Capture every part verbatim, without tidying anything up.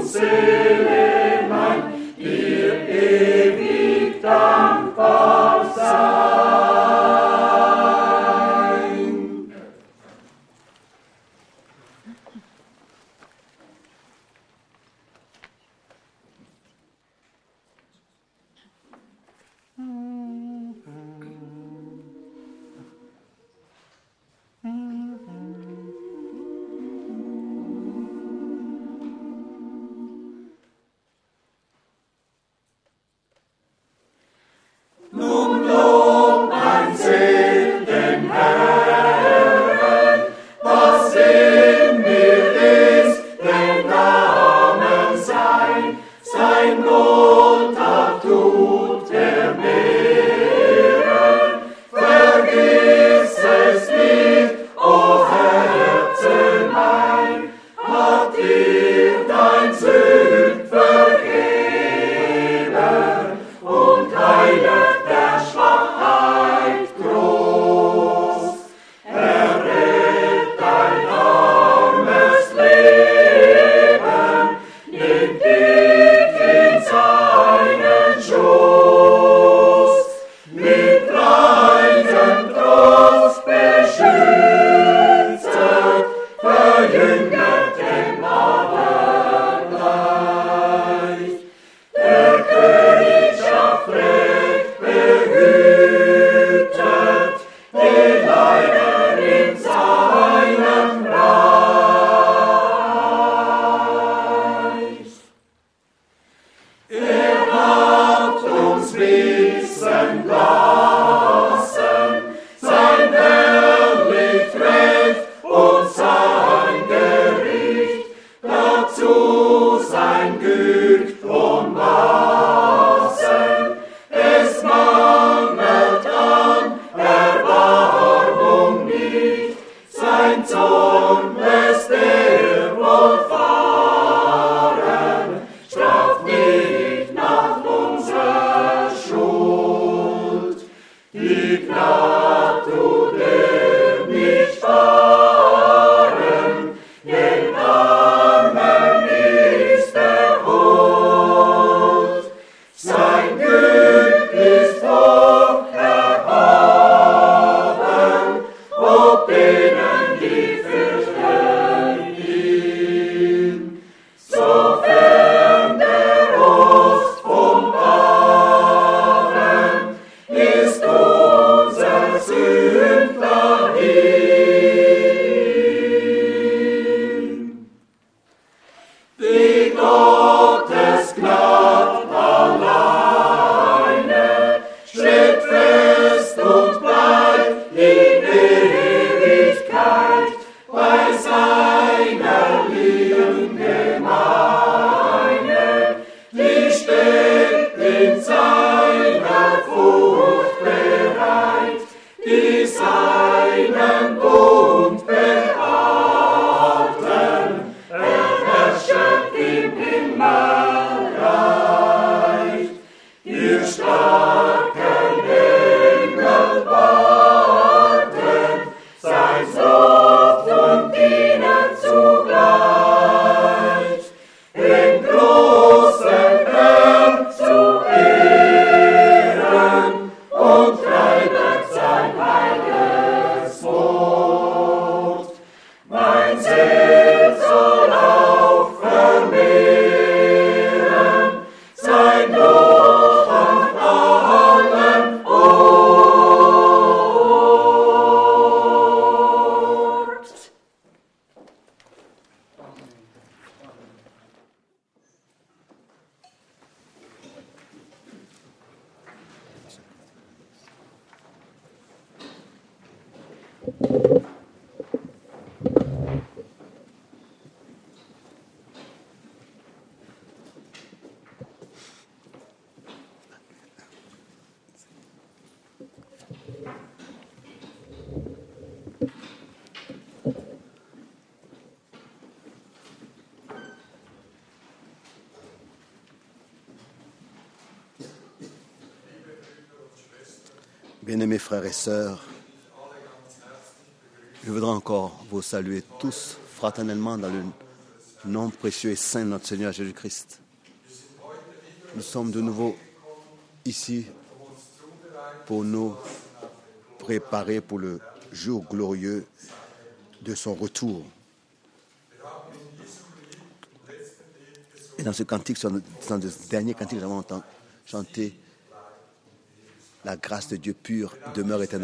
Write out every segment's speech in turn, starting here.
Bien-aimés frères et sœurs, je voudrais encore vous saluer tous fraternellement dans le Nom précieux et saint de notre Seigneur Jésus-Christ. Nous sommes de nouveau ici pour nous préparer pour le jour glorieux de son retour. Et dans ce cantique, dans ce dernier cantique, nous avons chanté « La grâce de Dieu pur demeure éternellement ».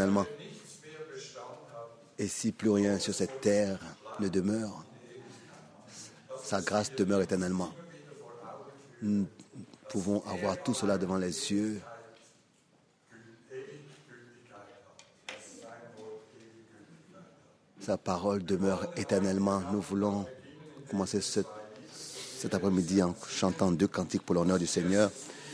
Et si plus rien sur cette terre ne demeure, sa grâce demeure éternellement. Nous pouvons avoir tout cela devant les yeux. Sa parole demeure éternellement. Nous voulons commencer ce, cet après-midi en chantant deux cantiques pour l'honneur du Seigneur.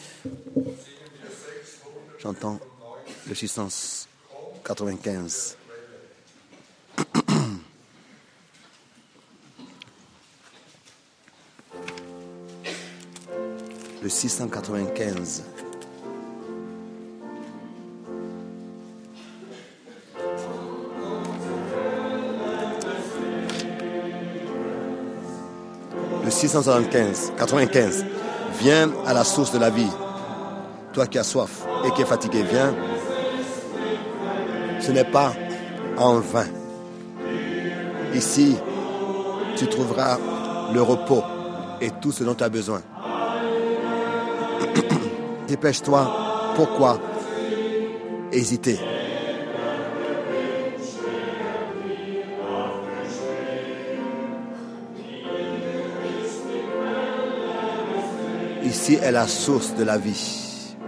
Chantons le six cent quatre-vingt-quinze. Le six cent quatre-vingt-quinze. Le six cent soixante-quinze, quatre-vingt-quinze. Viens à la source de la vie. Toi qui as soif et qui es fatigué, viens. Ce n'est pas en vain. Ici, tu trouveras le repos et tout ce dont tu as besoin. Dépêche-toi. Pourquoi hésiter? Ici est la source de la vie.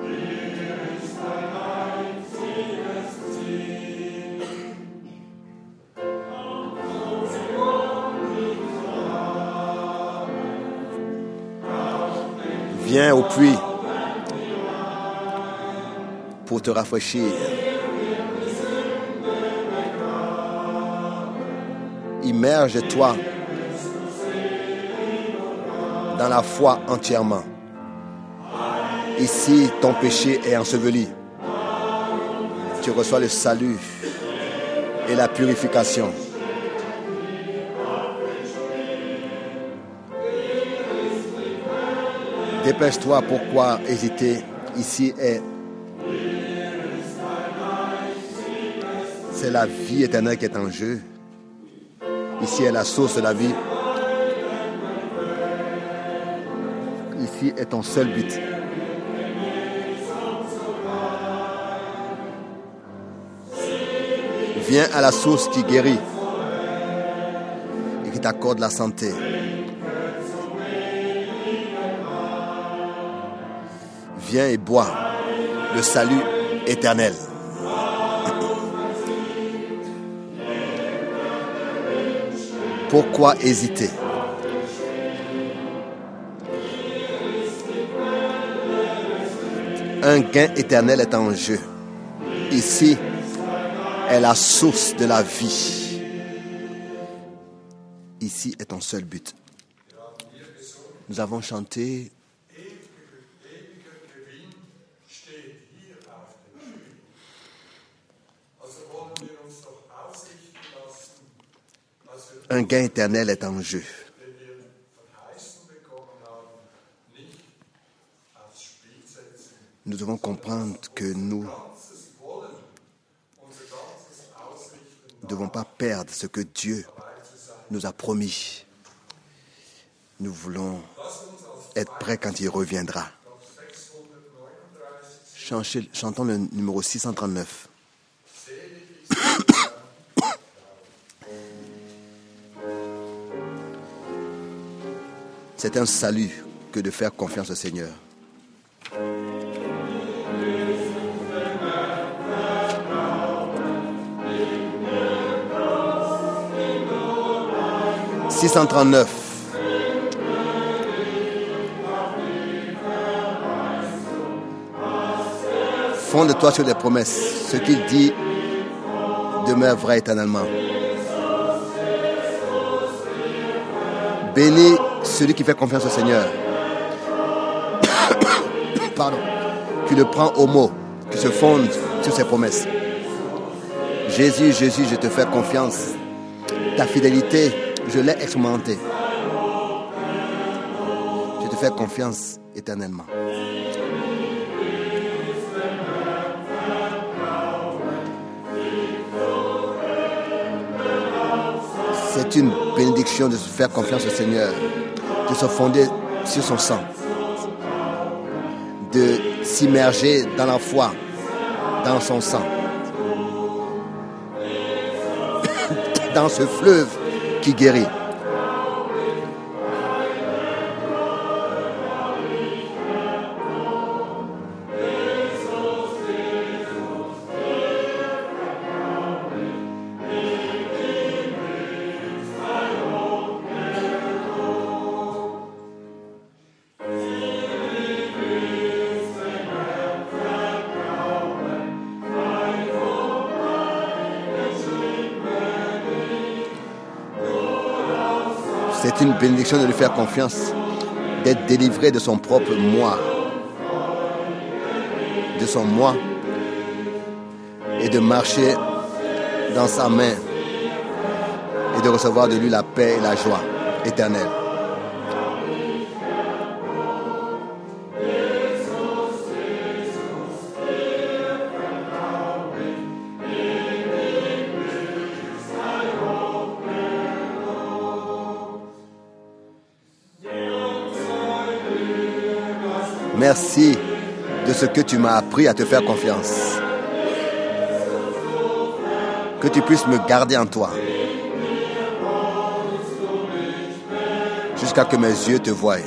Viens au puits pour te rafraîchir. Immerge-toi dans la foi entièrement. Ici, ton péché est enseveli. Tu reçois le salut et la purification. Dépêche-toi, pourquoi hésiter? Ici est C'est la vie éternelle qui est en jeu. Ici est la source de la vie. Ici est ton seul but. Viens à la source qui guérit et qui t'accorde la santé. Viens et bois le salut éternel. Pourquoi hésiter? Un gain éternel est en jeu. Ici est la source de la vie. Ici est ton seul but. Nous avons chanté un gain éternel est en jeu. Nous devons comprendre que nous ne devons pas perdre ce que Dieu nous a promis. Nous voulons être prêts quand il reviendra. Chantons le numéro six cent trente-neuf. C'est un salut que de faire confiance au Seigneur. six cent trente-neuf. Fonde-toi sur les promesses. Ce qu'il dit demeure vrai éternellement. Bénis celui qui fait confiance au Seigneur. Pardon. Qui le prend au mot, qui se fonde sur ses promesses. Jésus, Jésus, je te fais confiance. Ta fidélité, je l'ai expérimentée. faire confiance éternellement. C'est une bénédiction de se faire confiance au Seigneur, de se fonder sur son sang, de s'immerger dans la foi, dans son sang, dans ce fleuve qui guérit. C'est une bénédiction de lui faire confiance, d'être délivré de son propre moi, de son moi, et de marcher dans sa main et de recevoir de lui la paix et la joie éternelle. Merci de ce que tu m'as appris à te faire confiance. Que tu puisses me garder en toi. Jusqu'à que mes yeux te voient.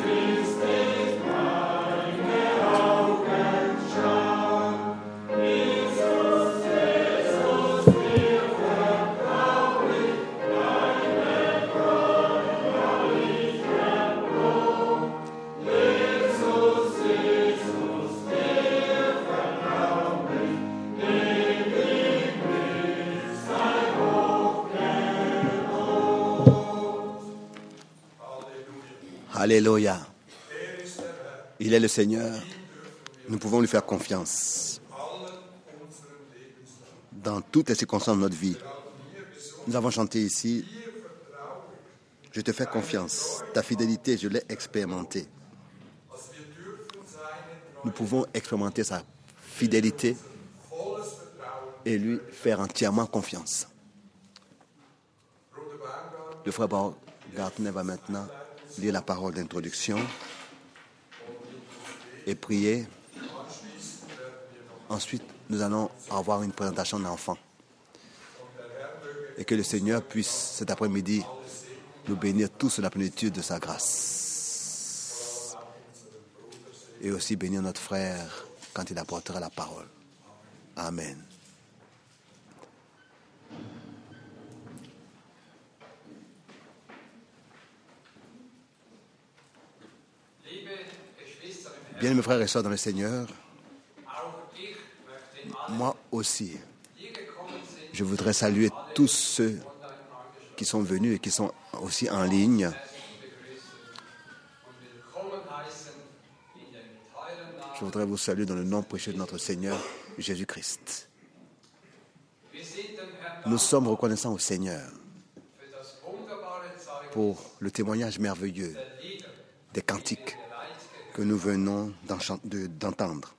Alléluia. Il est le Seigneur. Nous pouvons lui faire confiance dans toutes les circonstances de notre vie. Nous avons chanté ici. Je te fais confiance. Ta fidélité, je l'ai expérimentée. Nous pouvons expérimenter sa fidélité et lui faire entièrement confiance. Le frère Baumgartner va maintenant lire la parole d'introduction et prier. Ensuite, nous allons avoir une présentation d'enfants. Et que le Seigneur puisse, cet après-midi, nous bénir tous sur la plénitude de sa grâce. Et aussi bénir notre frère quand il apportera la parole. Amen. Bien, mes frères et sœurs dans le Seigneur, moi aussi, je voudrais saluer tous ceux qui sont venus et qui sont aussi en ligne. Je voudrais vous saluer dans le nom précieux de notre Seigneur Jésus-Christ. Nous sommes reconnaissants au Seigneur pour le témoignage merveilleux des cantiques que nous venons d'entendre.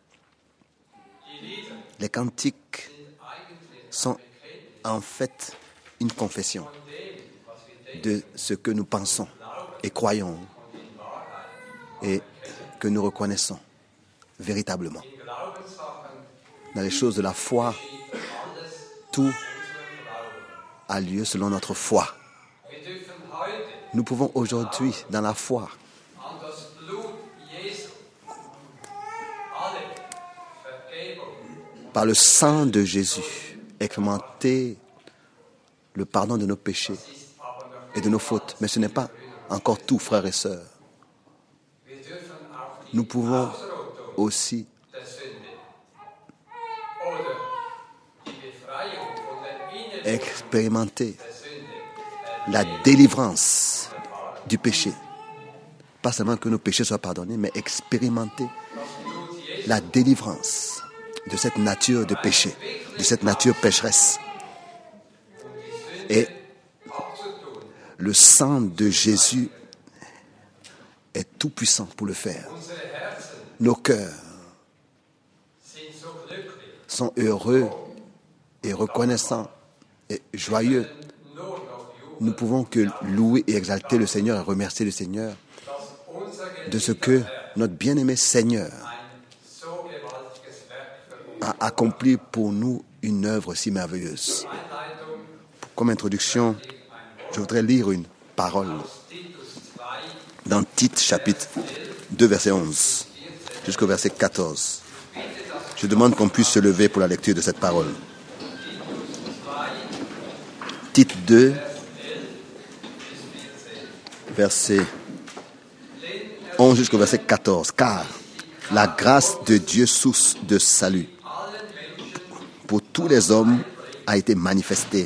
Les cantiques sont en fait une confession de ce que nous pensons et croyons et que nous reconnaissons véritablement. Dans les choses de la foi, tout a lieu selon notre foi. Nous pouvons aujourd'hui, dans la foi, par le sang de Jésus, expérimenter le pardon de nos péchés et de nos fautes. Mais ce n'est pas encore tout, frères et sœurs. Nous pouvons aussi expérimenter la délivrance du péché. Pas seulement que nos péchés soient pardonnés, mais expérimenter la délivrance de cette nature de péché, de cette nature pécheresse. Et le sang de Jésus est tout puissant pour le faire. Nos cœurs sont heureux et reconnaissants et joyeux. Nous pouvons que louer et exalter le Seigneur et remercier le Seigneur de ce que notre bien-aimé Seigneur a accompli pour nous une œuvre si merveilleuse. Comme introduction, je voudrais lire une parole dans Tite chapitre deux, verset onze, jusqu'au verset quatorze. Je demande qu'on puisse se lever pour la lecture de cette parole. Tite deux, verset onze jusqu'au verset quatorze. Car la grâce de Dieu, source de salut pour tous les hommes, a été manifestée.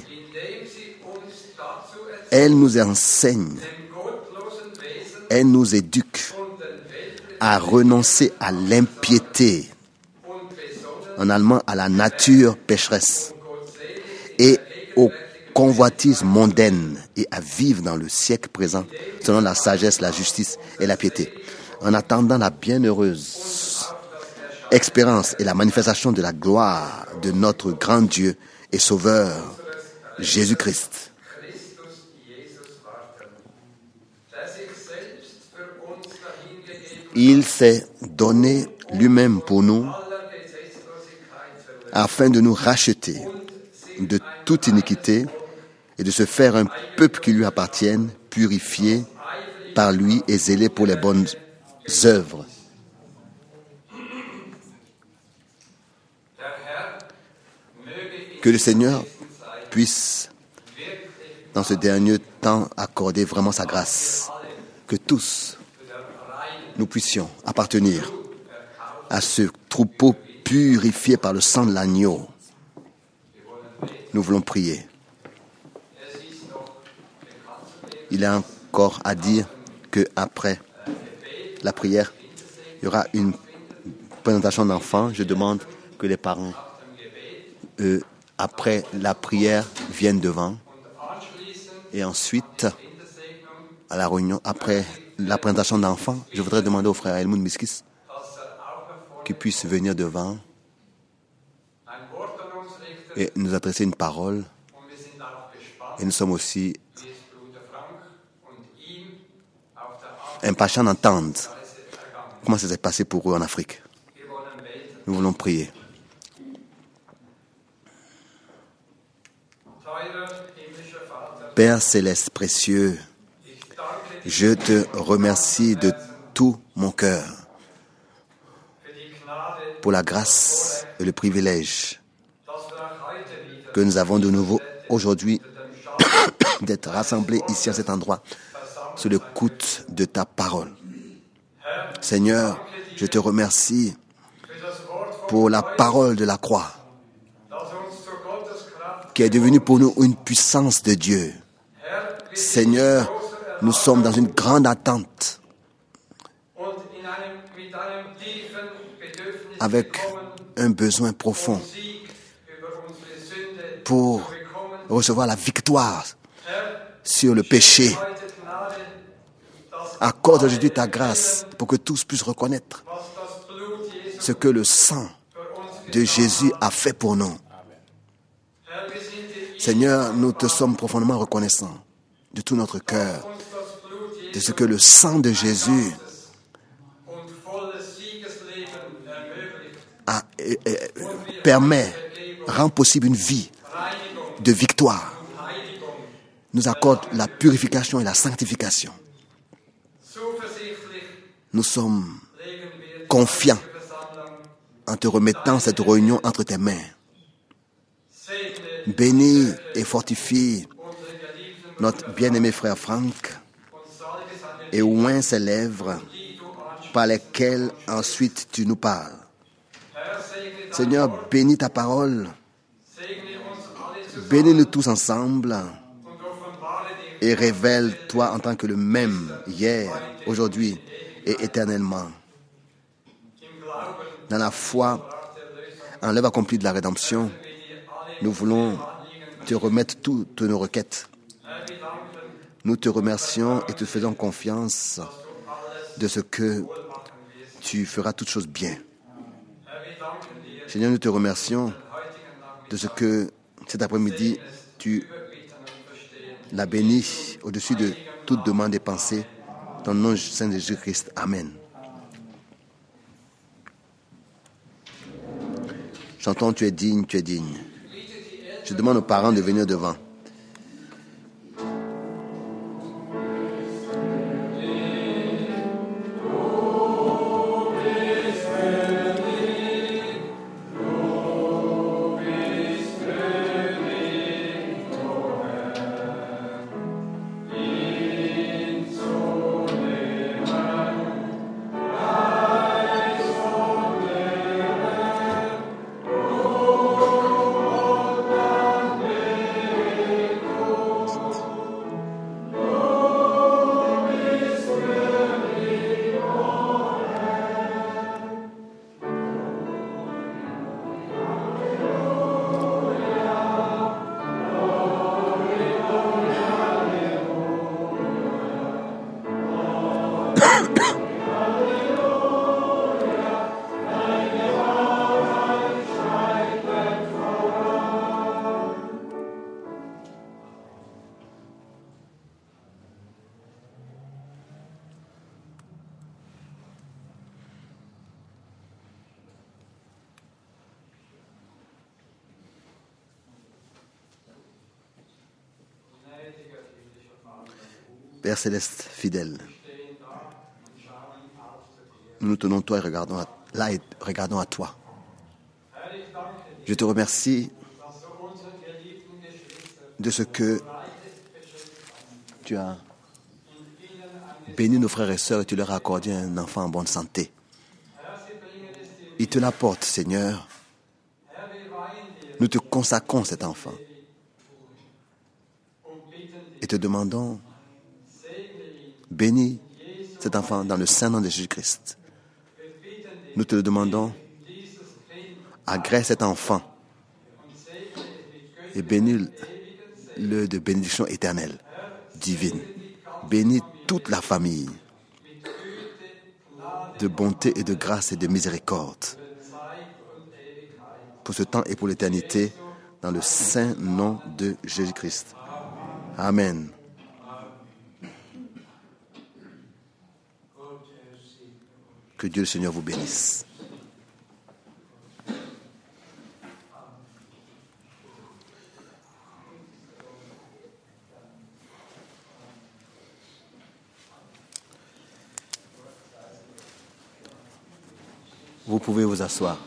Elle nous enseigne, elle nous éduque à renoncer à l'impiété, en allemand à la nature pécheresse, et aux convoitises mondaines, et à vivre dans le siècle présent selon la sagesse, la justice et la piété, en attendant la bienheureuse expérience et la manifestation de la gloire de notre grand Dieu et Sauveur, Jésus-Christ. Il s'est donné lui-même pour nous afin de nous racheter de toute iniquité et de se faire un peuple qui lui appartienne, purifié par lui et zélé pour les bonnes œuvres. Que le Seigneur puisse, dans ce dernier temps, accorder vraiment sa grâce. Que tous, nous puissions appartenir à ce troupeau purifié par le sang de l'agneau. Nous voulons prier. Il est encore à dire qu'après la prière, il y aura une présentation d'enfants. Je demande que les parents, eux, après la prière, viennent devant. Et ensuite, à la réunion, après la présentation d'enfants, je voudrais demander au frère Helmut Miskis qu'il puisse venir devant et nous adresser une parole. Et nous sommes aussi impatients d'entendre comment ça s'est passé pour eux en Afrique. Nous voulons prier. Père céleste précieux, je te remercie de tout mon cœur pour la grâce et le privilège que nous avons de nouveau aujourd'hui d'être rassemblés ici à cet endroit sous l'écoute de ta parole. Seigneur, je te remercie pour la parole de la croix qui est devenue pour nous une puissance de Dieu. Seigneur, nous sommes dans une grande attente avec un besoin profond pour recevoir la victoire sur le péché. Accorde aujourd'hui ta grâce pour que tous puissent reconnaître ce que le sang de Jésus a fait pour nous. Seigneur, nous te sommes profondément reconnaissants de tout notre cœur de ce que le sang de Jésus a, et, et, permet, rend possible une vie de victoire, nous accorde la purification et la sanctification. Nous sommes confiants en te remettant cette réunion entre tes mains. Bénis et fortifie notre bien-aimé frère Franck et oint ses lèvres par lesquelles ensuite tu nous parles. Seigneur, bénis ta parole. Bénis-nous tous ensemble et révèle-toi en tant que le même hier, aujourd'hui et éternellement. Dans la foi en l'œuvre accomplie de la rédemption, nous voulons te remettre toutes nos requêtes. Nous te remercions et te faisons confiance de ce que tu feras toutes choses bien. Seigneur, nous te remercions de ce que cet après-midi, tu l'as béni au-dessus de toute demande et pensée. Dans le nom de Saint Jésus-Christ. Amen. Chantons, tu es digne, tu es digne. Je demande aux parents de venir devant. Père céleste fidèle, nous nous tenons toi et regardons à, là et regardons à toi. Je te remercie de ce que tu as béni nos frères et sœurs et tu leur as accordé un enfant en bonne santé. Ils te l'apportent, Seigneur. Nous te consacrons cet enfant et te demandons, bénis cet enfant dans le saint nom de Jésus-Christ. Nous te le demandons, agrée cet enfant et bénis-le de bénédiction éternelle, divine. Bénis toute la famille de bonté et de grâce et de miséricorde pour ce temps et pour l'éternité, dans le saint nom de Jésus-Christ. Amen. Que Dieu le Seigneur vous bénisse. Vous pouvez vous asseoir.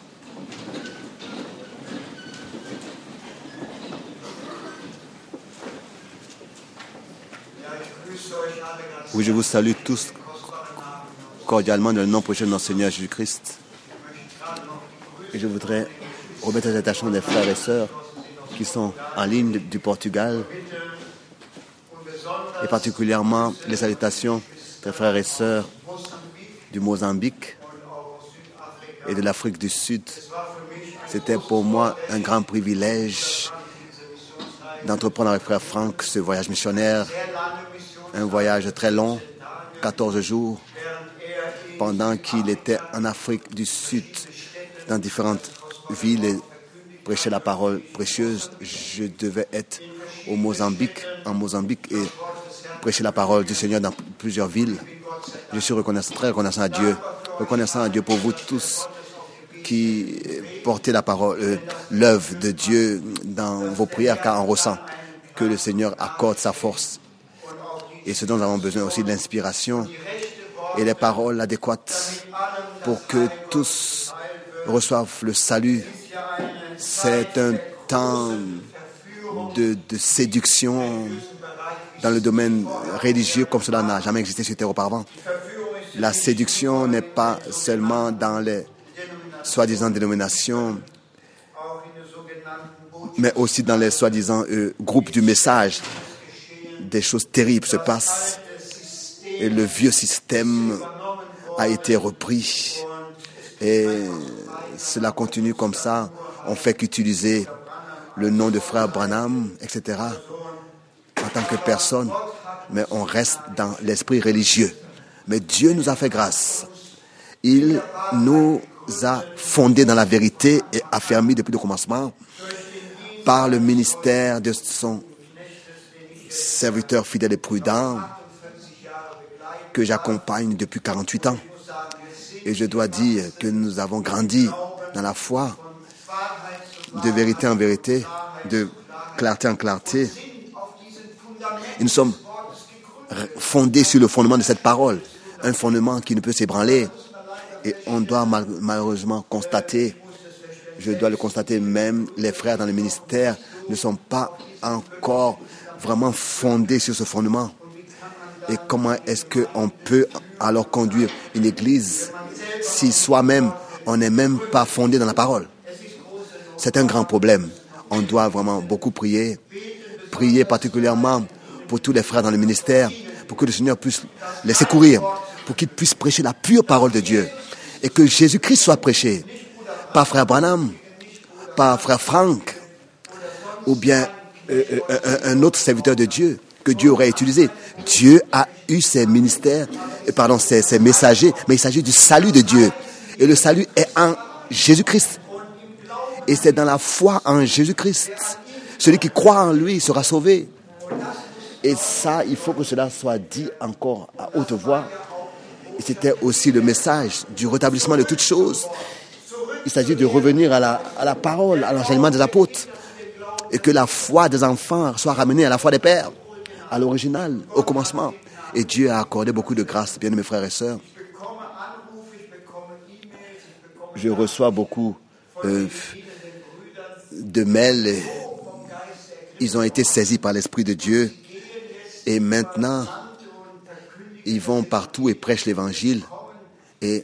Oui, je vous salue tous cordialement dans le nom prochain de notre Seigneur Jésus-Christ. Et je voudrais remettre les attachements des frères et sœurs qui sont en ligne du Portugal, et particulièrement les salutations des frères et sœurs du Mozambique et de l'Afrique du Sud. C'était pour moi un grand privilège d'entreprendre avec frère Franck ce voyage missionnaire, un voyage très long, quatorze jours, pendant qu'il était en Afrique du Sud, dans différentes villes, et prêchait la parole précieuse. Je devais être au Mozambique, en Mozambique, et prêcher la parole du Seigneur dans plusieurs villes. Je suis reconnaissant, très reconnaissant à Dieu, reconnaissant à Dieu pour vous tous qui portez la parole, euh, l'œuvre de Dieu dans vos prières, car on ressent que le Seigneur accorde sa force. Et ce dont nous avons besoin aussi de l'inspiration et les paroles adéquates pour que tous reçoivent le salut. C'est un temps de, de séduction dans le domaine religieux comme cela n'a jamais existé sur terre auparavant. La séduction n'est pas seulement dans les soi-disant dénominations, mais aussi dans les soi-disant euh, groupes du message. Des choses terribles se passent et le vieux système a été repris et cela continue comme ça. On fait qu'utiliser le nom de frère Branham, et cetera en tant que personne, mais on reste dans l'esprit religieux. Mais Dieu nous a fait grâce. Il nous a fondés dans la vérité et affermis depuis le commencement par le ministère de son serviteur fidèle et prudent que j'accompagne depuis quarante-huit ans. Et je dois dire que nous avons grandi dans la foi, de vérité en vérité, de clarté en clarté. Et nous sommes fondés sur le fondement de cette parole, un fondement qui ne peut s'ébranler. Et on doit mal- malheureusement constater, je dois le constater, même les frères dans le ministère ne sont pas encore vraiment fondés sur ce fondement. Et comment est-ce qu'on peut alors conduire une église si soi-même, on n'est même pas fondé dans la parole? C'est un grand problème. On doit vraiment beaucoup prier, prier particulièrement pour tous les frères dans le ministère, pour que le Seigneur puisse les secourir, pour qu'ils puissent prêcher la pure parole de Dieu. Et que Jésus-Christ soit prêché par frère Branham, par frère Frank, ou bien euh, euh, un, un autre serviteur de Dieu que Dieu aurait utilisé. Dieu a eu ses ministères, euh, pardon, ses, ses messagers, mais il s'agit du salut de Dieu. Et le salut est en Jésus-Christ. Et c'est dans la foi en Jésus-Christ. Celui qui croit en lui sera sauvé. Et ça, il faut que cela soit dit encore à haute voix. Et c'était aussi le message du rétablissement de toutes choses. Il s'agit de revenir à la, à la parole, à l'enseignement des apôtres. Et que la foi des enfants soit ramenée à la foi des pères, à l'original, au commencement. Et Dieu a accordé beaucoup de grâce, bien mes frères et sœurs. Je reçois beaucoup euh, de mails. Ils ont été saisis par l'Esprit de Dieu. Et maintenant, ils vont partout et prêchent l'Évangile. Et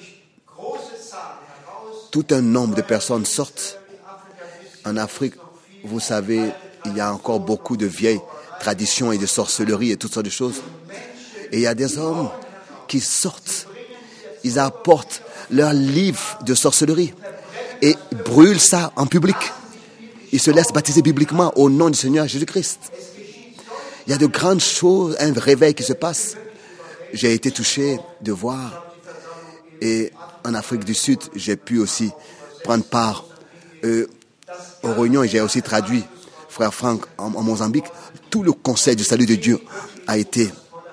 tout un nombre de personnes sortent. En Afrique, vous savez, il y a encore beaucoup de vieilles traditions et de sorcellerie et toutes sortes de choses. Et il y a des hommes qui sortent. Ils apportent leurs livres de sorcellerie et brûlent ça en public. Ils se laissent baptiser bibliquement au nom du Seigneur Jésus-Christ. Il y a de grandes choses, un réveil qui se passe. J'ai été touché de voir. Et en Afrique du Sud, j'ai pu aussi prendre part euh, aux réunions et j'ai aussi traduit, frère Franck, en, en Mozambique. Tout le conseil du salut de Dieu a été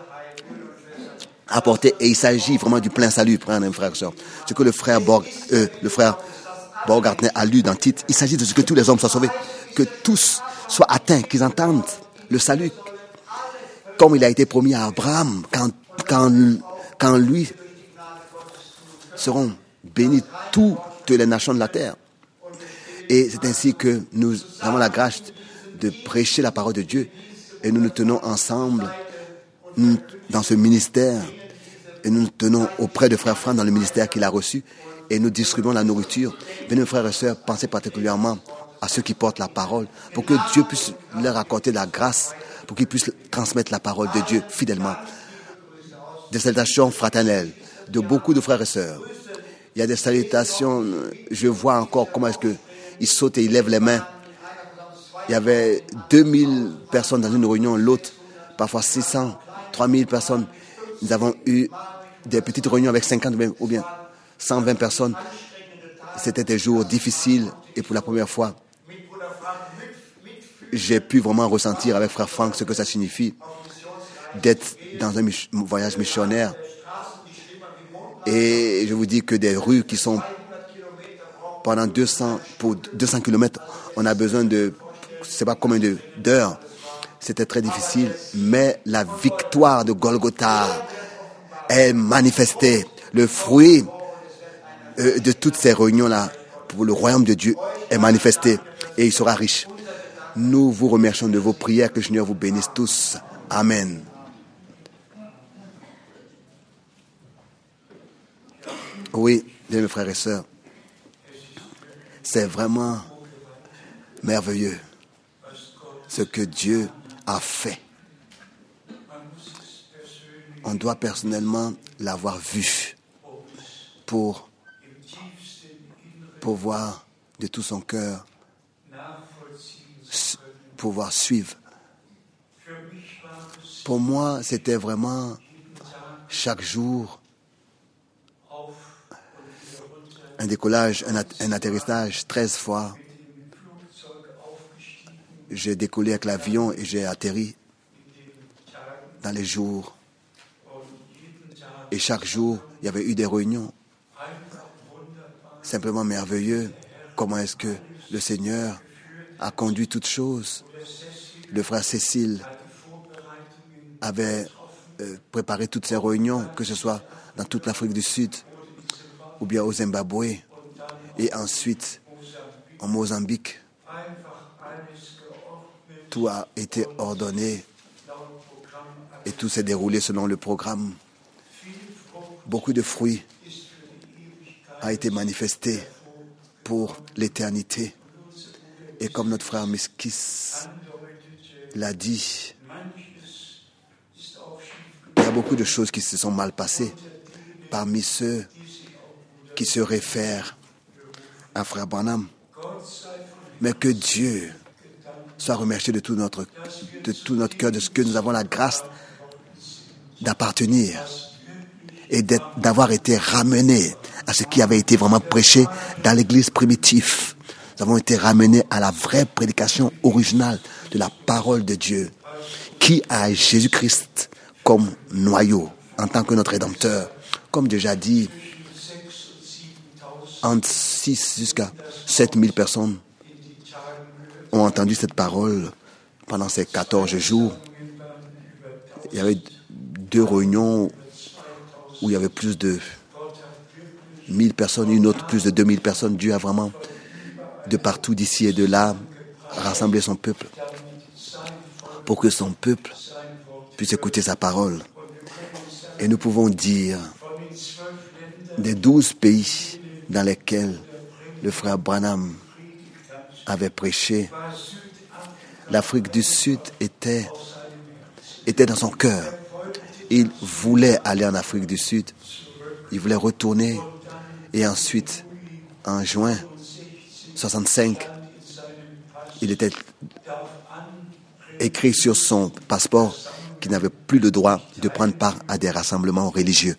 apporté et il s'agit vraiment du plein salut, frère et sœur. Ce que le frère Borg, euh, le frère Baumgartner a lu dans Tite, il s'agit de ce que tous les hommes soient sauvés, que tous soient atteints, qu'ils entendent le salut, comme il a été promis à Abraham, quand, quand, quand lui seront bénis toutes les nations de la terre. Et c'est ainsi que nous avons la grâce de prêcher la parole de Dieu et nous nous tenons ensemble nous, dans ce ministère et nous nous tenons auprès de frère Franck dans le ministère qu'il a reçu et nous distribuons la nourriture. Venez, frères et sœurs, pensez particulièrement à ceux qui portent la parole pour que Dieu puisse leur accorder la grâce, pour qu'ils puissent transmettre la parole de Dieu fidèlement. Des salutations fraternelles de beaucoup de frères et sœurs. Il y a des salutations, je vois encore comment est-ce qu'ils sautent et ils lèvent les mains. Il y avait deux mille personnes dans une réunion, l'autre, parfois six cents, trois mille personnes. Nous avons eu des petites réunions avec cinquante ou bien cent vingt personnes. C'était des jours difficiles et pour la première fois, j'ai pu vraiment ressentir avec frère Franck ce que ça signifie d'être dans un voyage missionnaire. Et je vous dis que des rues qui sont pendant deux cents, pour deux cents kilomètres, on a besoin de, je ne sais pas combien de, d'heures. C'était très difficile, mais la victoire de Golgotha est manifestée. Le fruit euh, de toutes ces réunions-là pour le royaume de Dieu est manifesté et il sera riche. Nous vous remercions de vos prières, que le Seigneur vous bénisse tous. Amen. Oui, bien mes frères et sœurs, c'est vraiment merveilleux ce que Dieu a fait. On doit personnellement l'avoir vu pour pouvoir de tout son cœur pouvoir suivre. Pour moi, c'était vraiment chaque jour, un décollage, un, at- un atterrissage, treize fois. J'ai décollé avec l'avion et j'ai atterri dans les jours. Et chaque jour, il y avait eu des réunions. Simplement merveilleux. Comment est-ce que le Seigneur a conduit toutes choses. Le frère Cécile avait euh, préparé toutes ces réunions, que ce soit dans toute l'Afrique du Sud ou bien au Zimbabwe et ensuite en Mozambique. Tout a été ordonné et tout s'est déroulé selon le programme. Beaucoup de fruits a été manifesté pour l'éternité. Et comme notre frère Miskis l'a dit, il y a beaucoup de choses qui se sont mal passées parmi ceux qui se réfèrent à frère Branham. Mais que Dieu soit remercié de tout notre, de tout notre cœur, de ce que nous avons la grâce d'appartenir et d'avoir été ramenés à ce qui avait été vraiment prêché dans l'église primitive. Nous avons été ramenés à la vraie prédication originale de la parole de Dieu, qui a Jésus-Christ comme noyau, en tant que notre Rédempteur. Comme déjà dit, entre six jusqu'à sept mille personnes ont entendu cette parole pendant ces quatorze jours. Il y avait deux réunions où il y avait plus de mille personnes, une autre plus de deux mille personnes. Dieu a vraiment, de partout, d'ici et de là, rassemblé son peuple pour que son peuple puisse écouter sa parole. Et nous pouvons dire, des douze pays dans lesquels le frère Branham avait prêché, l'Afrique du Sud était, était dans son cœur. Il voulait aller en Afrique du Sud. Il voulait retourner. Et ensuite, en juin soixante-cinq, il était écrit sur son passeport qu'il n'avait plus le droit de prendre part à des rassemblements religieux.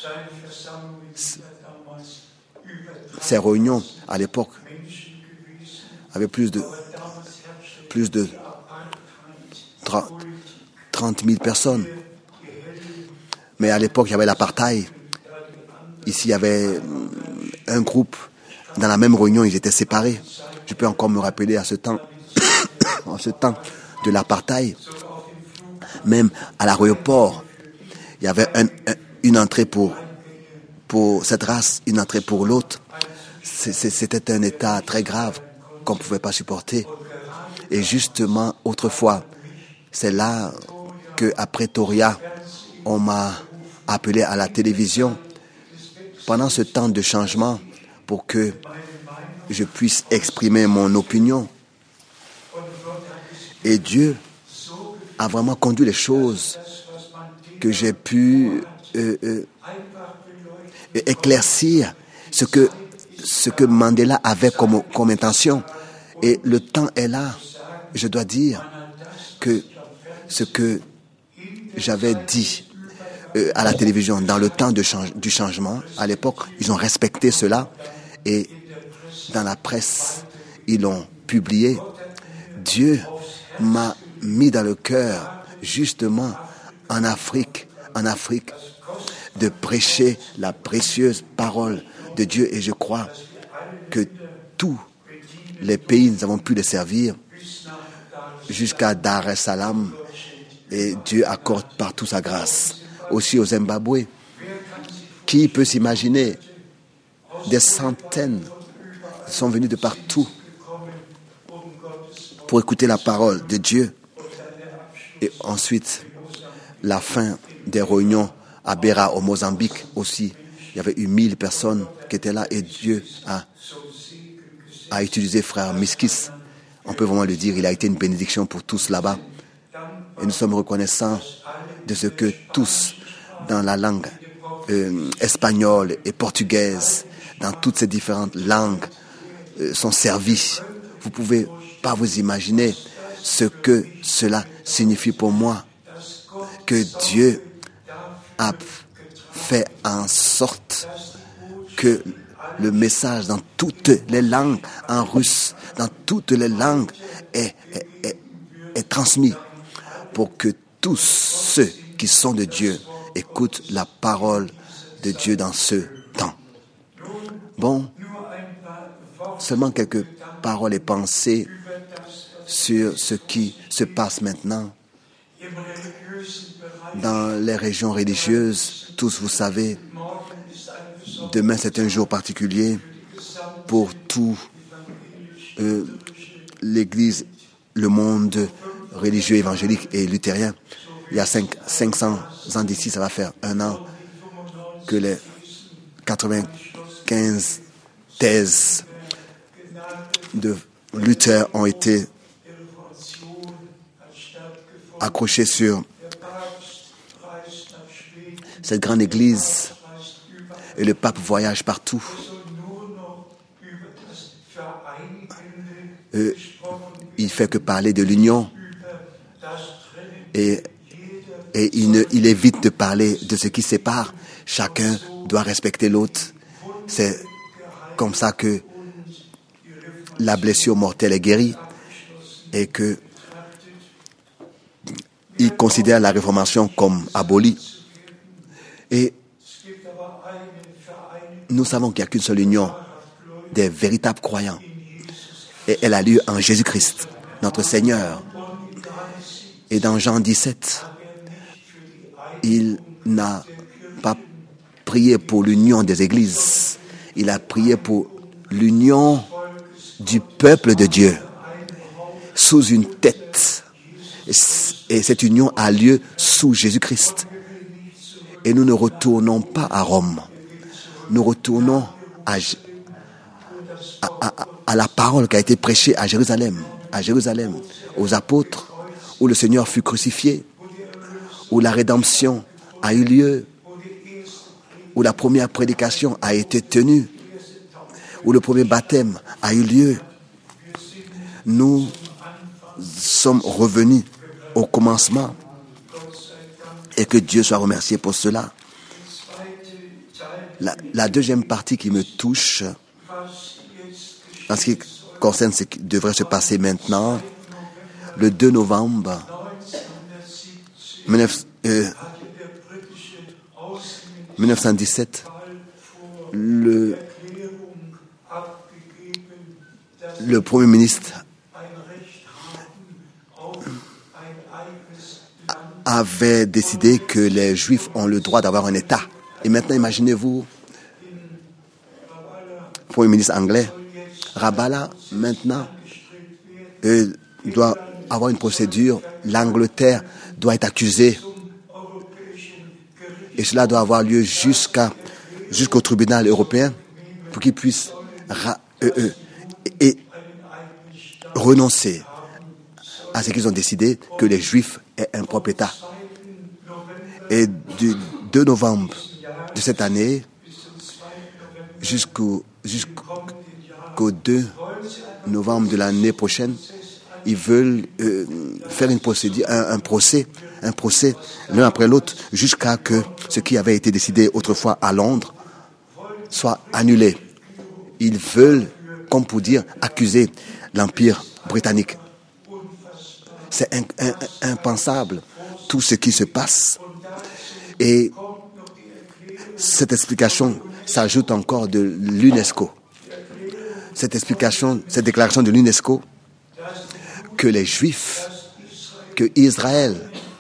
Ces réunions, à l'époque, avaient plus de, plus de trente mille personnes. Mais à l'époque, il y avait l'apartheid. Ici, il y avait un groupe. Dans la même réunion, ils étaient séparés. Je peux encore me rappeler à ce temps, en ce temps de l'apartheid. Même à l'aéroport, il y avait un, un, une entrée pour, pour cette race, une entrée pour l'autre. C'était un état très grave qu'on ne pouvait pas supporter. Et justement, autrefois, c'est là qu'à Pretoria, on m'a appelé à la télévision pendant ce temps de changement pour que je puisse exprimer mon opinion. Et Dieu a vraiment conduit les choses que j'ai pu euh, euh, éclaircir ce que, ce que Mandela avait comme, comme intention. Et le temps est là. Je dois dire que ce que j'avais dit euh, à la télévision dans le temps de change, du changement, à l'époque, ils ont respecté cela. Et dans la presse, ils l'ont publié. Dieu m'a mis dans le cœur, justement, en Afrique, en Afrique, de prêcher la précieuse parole de Dieu. Et je crois que tous les pays, nous avons pu les servir jusqu'à Dar es Salaam. Et Dieu accorde partout sa grâce. Aussi au Zimbabwe. Qui peut s'imaginer? Des centaines sont venus de partout pour écouter la parole de Dieu. Et ensuite, la fin des réunions à Beira, au Mozambique aussi. Il y avait eu mille personnes qui étaient là et Dieu a, a utilisé frère Miskis. On peut vraiment le dire, il a été une bénédiction pour tous là-bas. Et nous sommes reconnaissants de ce que tous, dans la langue euh, espagnole et portugaise, dans toutes ces différentes langues, euh, sont servis. Vous ne pouvez pas vous imaginer ce que cela signifie pour moi, que Dieu a fait en sorte que le message dans toutes les langues, en russe, dans toutes les langues, est, est, est, est transmis pour que tous ceux qui sont de Dieu écoutent la parole de Dieu dans ce temps. Bon, seulement quelques paroles et pensées sur ce qui se passe maintenant dans les régions religieuses. Tous, vous savez, demain c'est un jour particulier pour tout euh, l'Église, le monde religieux, évangélique et luthérien. Il y a cinq, cinq cents ans d'ici, ça va faire un an que les quatre-vingt-quinze thèses de Luther ont été accrochées sur cette grande église, et le pape voyage partout. Euh, il fait que parler de l'union et, et il, ne, il évite de parler de ce qui sépare. Chacun doit respecter l'autre. C'est comme ça que la blessure mortelle est guérie et que il considère la réformation comme abolie. Et nous savons qu'il n'y a qu'une seule union des véritables croyants. Et elle a lieu en Jésus-Christ, notre Seigneur. Et dans Jean dix-sept, il n'a pas prié pour l'union des églises. Il a prié pour l'union du peuple de Dieu sous une tête. Et cette union a lieu sous Jésus-Christ. Et nous ne retournons pas à Rome. Nous retournons à, à, à, à la parole qui a été prêchée à Jérusalem, à Jérusalem, aux apôtres, où le Seigneur fut crucifié, où la rédemption a eu lieu, où la première prédication a été tenue, où le premier baptême a eu lieu. Nous sommes revenus au commencement et que Dieu soit remercié pour cela. La, la deuxième partie qui me touche, en ce qui concerne ce qui devrait se passer maintenant, le deux novembre mille neuf cent dix-sept, le, le Premier ministre avait décidé que les Juifs ont le droit d'avoir un État. Et maintenant, imaginez-vous, Premier ministre anglais, Rabballah, maintenant, euh, doit avoir une procédure. L'Angleterre doit être accusée. Et cela doit avoir lieu jusqu'à, jusqu'au tribunal européen pour qu'ils puissent ra, euh, euh, et renoncer à ce qu'ils ont décidé, que les Juifs aient un propre État. Et du deux novembre de cette année jusqu'au, jusqu'au deux novembre de l'année prochaine, ils veulent euh, faire une procédure, un, un procès, un procès l'un après l'autre, jusqu'à que ce qui avait été décidé autrefois à Londres soit annulé. Ils veulent, comme pour dire, accuser l'Empire britannique. C'est in, in, impensable tout ce qui se passe. Et cette explication s'ajoute encore de l'UNESCO. Cette explication, cette déclaration de l'UNESCO que les Juifs, que Israël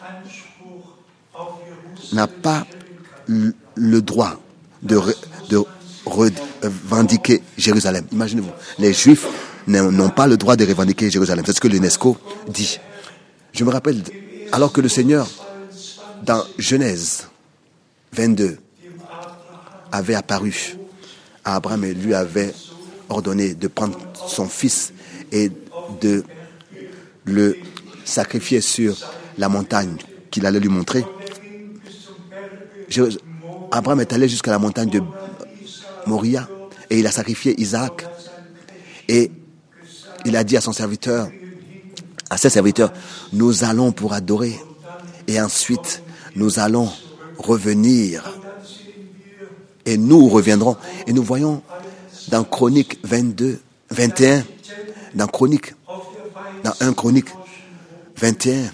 n'a pas le droit de, de revendiquer Jérusalem. Imaginez-vous, les Juifs n'ont pas le droit de revendiquer Jérusalem. C'est ce que l'UNESCO dit. Je me rappelle, alors que le Seigneur, dans Genèse vingt-deux, avait apparu à Abraham et lui avait ordonné de prendre son fils et de le sacrifier sur la montagne qu'il allait lui montrer. Abraham est allé jusqu'à la montagne de Moria et il a sacrifié Isaac. Et il a dit à son serviteur, à ses serviteurs, nous allons pour adorer et ensuite nous allons revenir et nous reviendrons. Et nous voyons dans Chronique vingt-deux, vingt et un, dans Chronique, dans un Chronique vingt et un,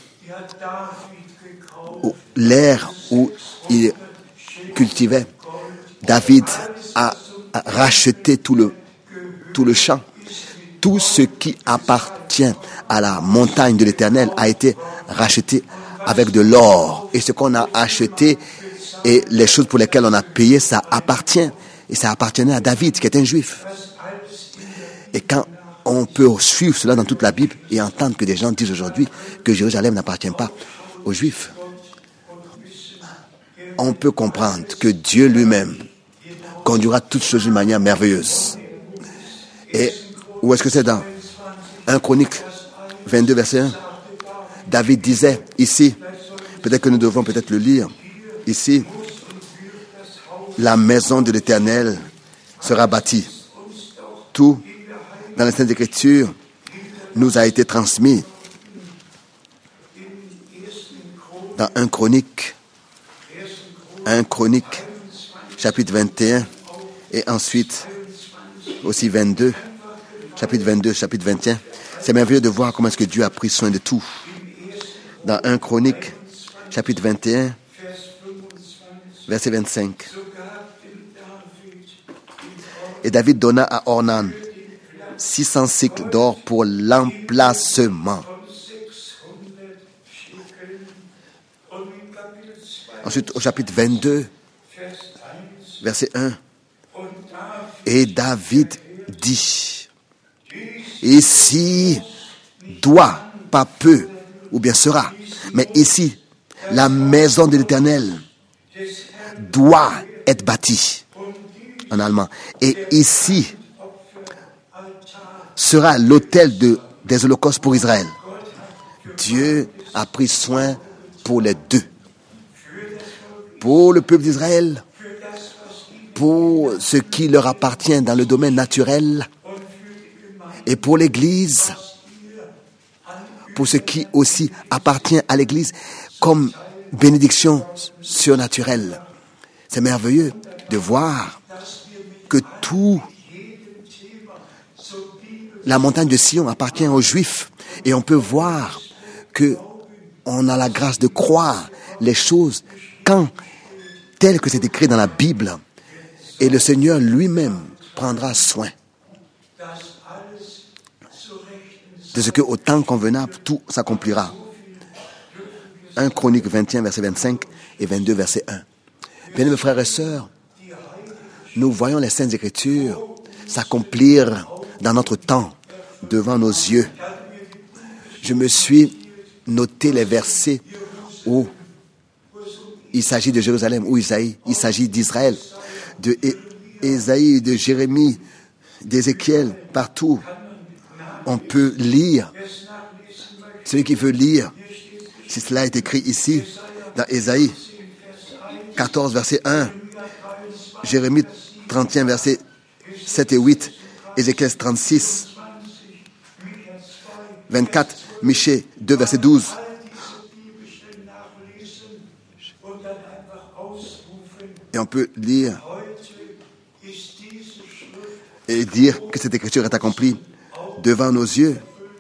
où l'air où il cultivait, David a racheté tout le, tout le champ. Tout ce qui appartient à la montagne de l'Éternel a été racheté avec de l'or. Et ce qu'on a acheté et les choses pour lesquelles on a payé, ça appartient. Et ça appartenait à David, qui est un juif. Et quand on peut suivre cela dans toute la Bible et entendre que des gens disent aujourd'hui que Jérusalem n'appartient pas aux Juifs, on peut comprendre que Dieu lui-même conduira toutes choses d'une manière merveilleuse. Et où est-ce que c'est dans un Chronique vingt-deux, verset un? David disait ici, peut-être que nous devons peut-être le lire, ici, la maison de l'Éternel sera bâtie. Tout dans les Saintes Écritures nous a été transmis. Dans un Chronique, un Chronique, chapitre vingt et un, et ensuite aussi vingt-deux, chapitre vingt-deux, chapitre vingt et un. C'est merveilleux de voir comment est-ce que Dieu a pris soin de tout. Dans un Chronique, chapitre vingt et un, verset vingt-cinq. Et David donna à Ornan six cents cycles d'or pour l'emplacement. Ensuite, au chapitre vingt-deux, verset un. Et David dit, ici doit, pas peu, ou bien sera, mais ici, la maison de l'Éternel doit être bâtie, en allemand. Et ici sera l'autel de, des holocaustes pour Israël. Dieu a pris soin pour les deux. Pour le peuple d'Israël, pour ce qui leur appartient dans le domaine naturel, et pour l'Église, pour ce qui aussi appartient à l'Église comme bénédiction surnaturelle. C'est merveilleux de voir que tout la montagne de Sion appartient aux Juifs, et on peut voir que on a la grâce de croire les choses quand tel que c'est écrit dans la Bible, et le Seigneur lui-même prendra soin de ce que, au temps convenable, tout s'accomplira. un Chronique vingt et un, verset vingt-cinq et vingt-deux, verset un. Bien-aimés frères et sœurs, nous voyons les Saintes Écritures s'accomplir dans notre temps, devant nos yeux. Je me suis noté les versets où il s'agit de Jérusalem, où Isaïe, il s'agit d'Israël, de Ésaïe, de Jérémie, d'Ézéchiel, partout. On peut lire. Celui qui veut lire, si cela est écrit ici, dans Ésaïe quatorze, verset un, Jérémie trente et un, verset sept et huit, Ézéchiel trente-six, vingt-quatre, Michée deux, verset douze. Et on peut lire et dire que cette écriture est accomplie devant nos yeux.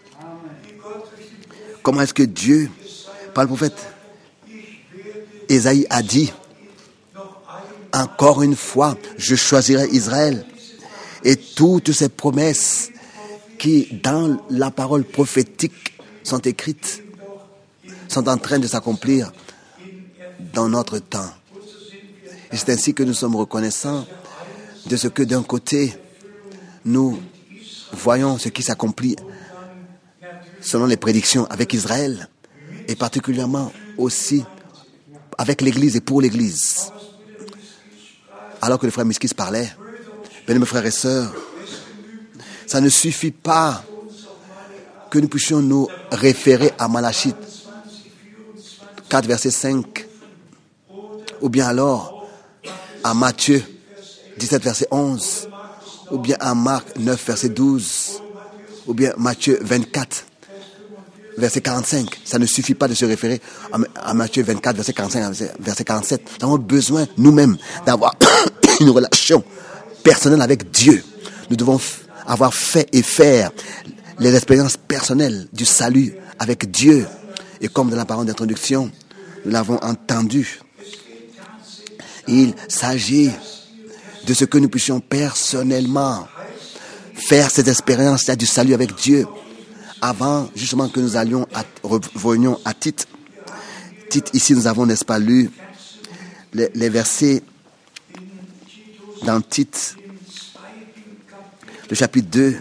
Comment est-ce que Dieu, par le prophète Ésaïe, a dit, encore une fois, je choisirai Israël. Et toutes ces promesses qui, dans la parole prophétique, sont écrites, sont en train de s'accomplir dans notre temps. Et c'est ainsi que nous sommes reconnaissants de ce que, d'un côté, nous voyons ce qui s'accomplit selon les prédictions avec Israël, et particulièrement aussi avec l'Église et pour l'Église. Alors que le frère Miskis parlait, bien mes frères et sœurs, ça ne suffit pas que nous puissions nous référer à Malachie quatre, verset cinq, ou bien alors à Matthieu dix-sept, verset onze, ou bien à Marc neuf, verset douze, ou bien Matthieu vingt-quatre, verset quarante-cinq. Ça ne suffit pas de se référer à Matthieu vingt-quatre, verset quarante-cinq, verset quarante-sept. Nous avons besoin nous-mêmes d'avoir une relation personnelle avec Dieu. Nous devons f- avoir fait et faire les expériences personnelles du salut avec Dieu. Et comme dans la parole d'introduction, nous l'avons entendu, il s'agit de ce que nous puissions personnellement faire cette expérience du salut avec Dieu avant justement que nous allions à, revenions à Tite. Tite, ici nous avons, n'est-ce pas, lu les, les versets dans Tite, le chapitre deux.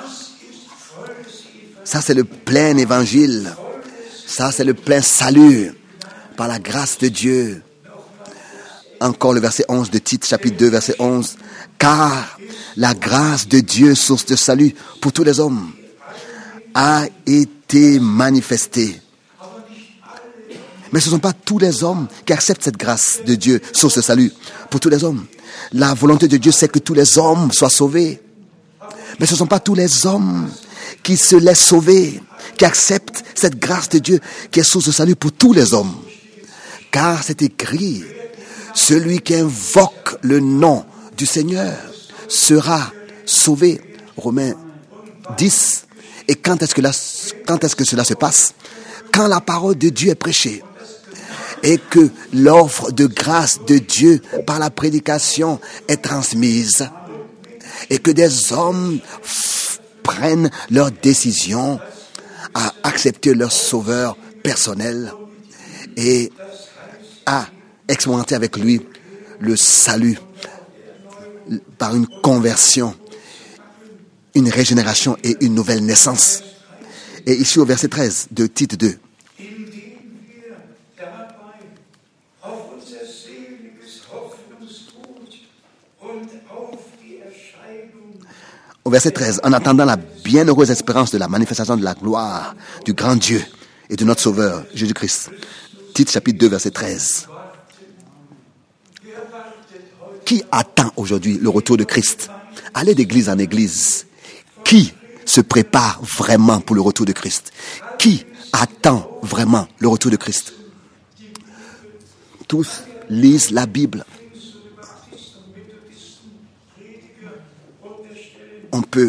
Ça, c'est le plein évangile. Ça, c'est le plein salut par la grâce de Dieu. Encore le verset onze de Tite, chapitre deux, verset onze. Car la grâce de Dieu, source de salut pour tous les hommes, a été manifestée. Mais ce ne sont pas tous les hommes qui acceptent cette grâce de Dieu, source de salut pour tous les hommes. La volonté de Dieu, c'est que tous les hommes soient sauvés. Mais ce ne sont pas tous les hommes qui se laissent sauver, qui acceptent cette grâce de Dieu qui est source de salut pour tous les hommes. Car c'est écrit, celui qui invoque le nom du Seigneur sera sauvé. Romains dix. Et quand est-ce que, la, quand est-ce que cela se passe? Quand la parole de Dieu est prêchée et que l'offre de grâce de Dieu par la prédication est transmise et que des hommes f- prennent leur décision à accepter leur sauveur personnel et à expérimenter avec lui le salut par une conversion, une régénération et une nouvelle naissance. Et ici au verset treize de Tite deux. Au verset treize, en attendant la bienheureuse espérance de la manifestation de la gloire du grand Dieu et de notre Sauveur, Jésus-Christ. Tite chapitre deux, verset treize. Qui attend aujourd'hui le retour de Christ? Allez d'église en église. Qui se prépare vraiment pour le retour de Christ? Qui attend vraiment le retour de Christ? Tous lisent la Bible. On ne peut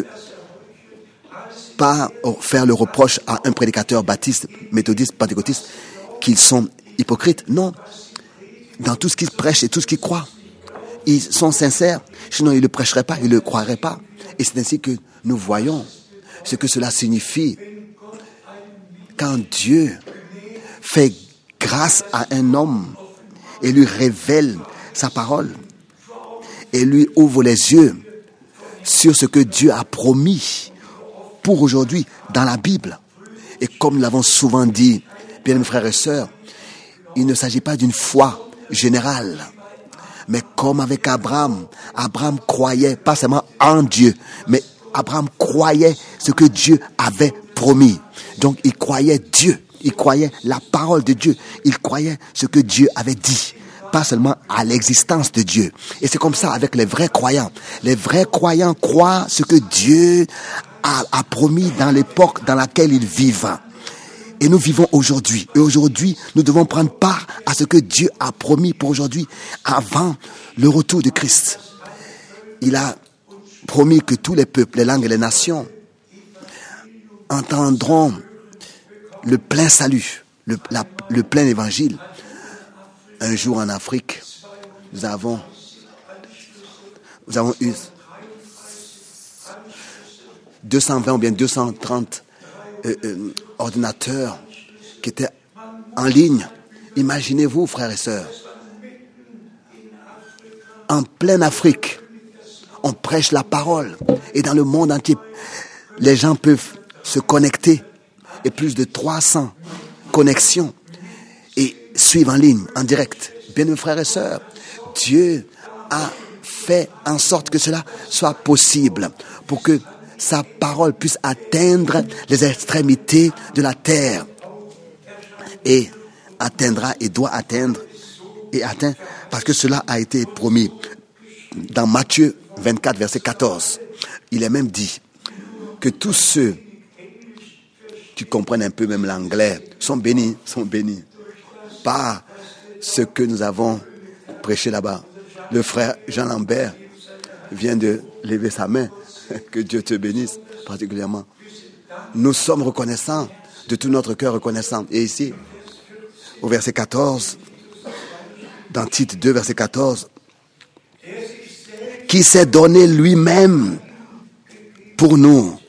pas faire le reproche à un prédicateur baptiste, méthodiste, pentecôtiste qu'ils sont hypocrites. Non. Dans tout ce qu'ils prêchent et tout ce qu'ils croient, ils sont sincères. Sinon, ils ne le prêcheraient pas, ils ne le croiraient pas. Et c'est ainsi que nous voyons ce que cela signifie quand Dieu fait grâce à un homme et lui révèle sa parole et lui ouvre les yeux sur ce que Dieu a promis pour aujourd'hui dans la Bible. Et comme nous l'avons souvent dit, bien mes frères et sœurs, il ne s'agit pas d'une foi générale. Mais comme avec Abraham, Abraham croyait pas seulement en Dieu, mais Abraham croyait ce que Dieu avait promis. Donc il croyait Dieu, il croyait la parole de Dieu, il croyait ce que Dieu avait dit. Pas seulement à l'existence de Dieu. Et c'est comme ça avec les vrais croyants. Les vrais croyants croient ce que Dieu a, a promis dans l'époque dans laquelle ils vivent. Et nous vivons aujourd'hui. Et aujourd'hui, nous devons prendre part à ce que Dieu a promis pour aujourd'hui, avant le retour de Christ. Il a promis que tous les peuples, les langues et les nations entendront le plein salut, le, la, le plein évangile. Un jour en Afrique, nous avons, nous avons eu deux cent vingt ou bien deux cent trente euh, euh, ordinateurs qui étaient en ligne. Imaginez-vous, frères et sœurs, en pleine Afrique, on prêche la parole et dans le monde entier, les gens peuvent se connecter et plus de trois cents connexions et suivre en ligne, en direct. Bien, mes frères et sœurs, Dieu a fait en sorte que cela soit possible pour que sa parole puisse atteindre les extrémités de la terre et atteindra et doit atteindre et atteint parce que cela a été promis dans Matthieu vingt-quatre, verset quatorze. Il est même dit que tous ceux qui comprennent un peu même l'anglais sont bénis, sont bénis par ce que nous avons prêché là-bas. Le frère Jean Lambert vient de lever sa main. Que Dieu te bénisse particulièrement. Nous sommes reconnaissants, de tout notre cœur reconnaissants. Et ici, au verset quatorze, dans Tite deux, verset quatorze, qui s'est donné lui-même pour nous,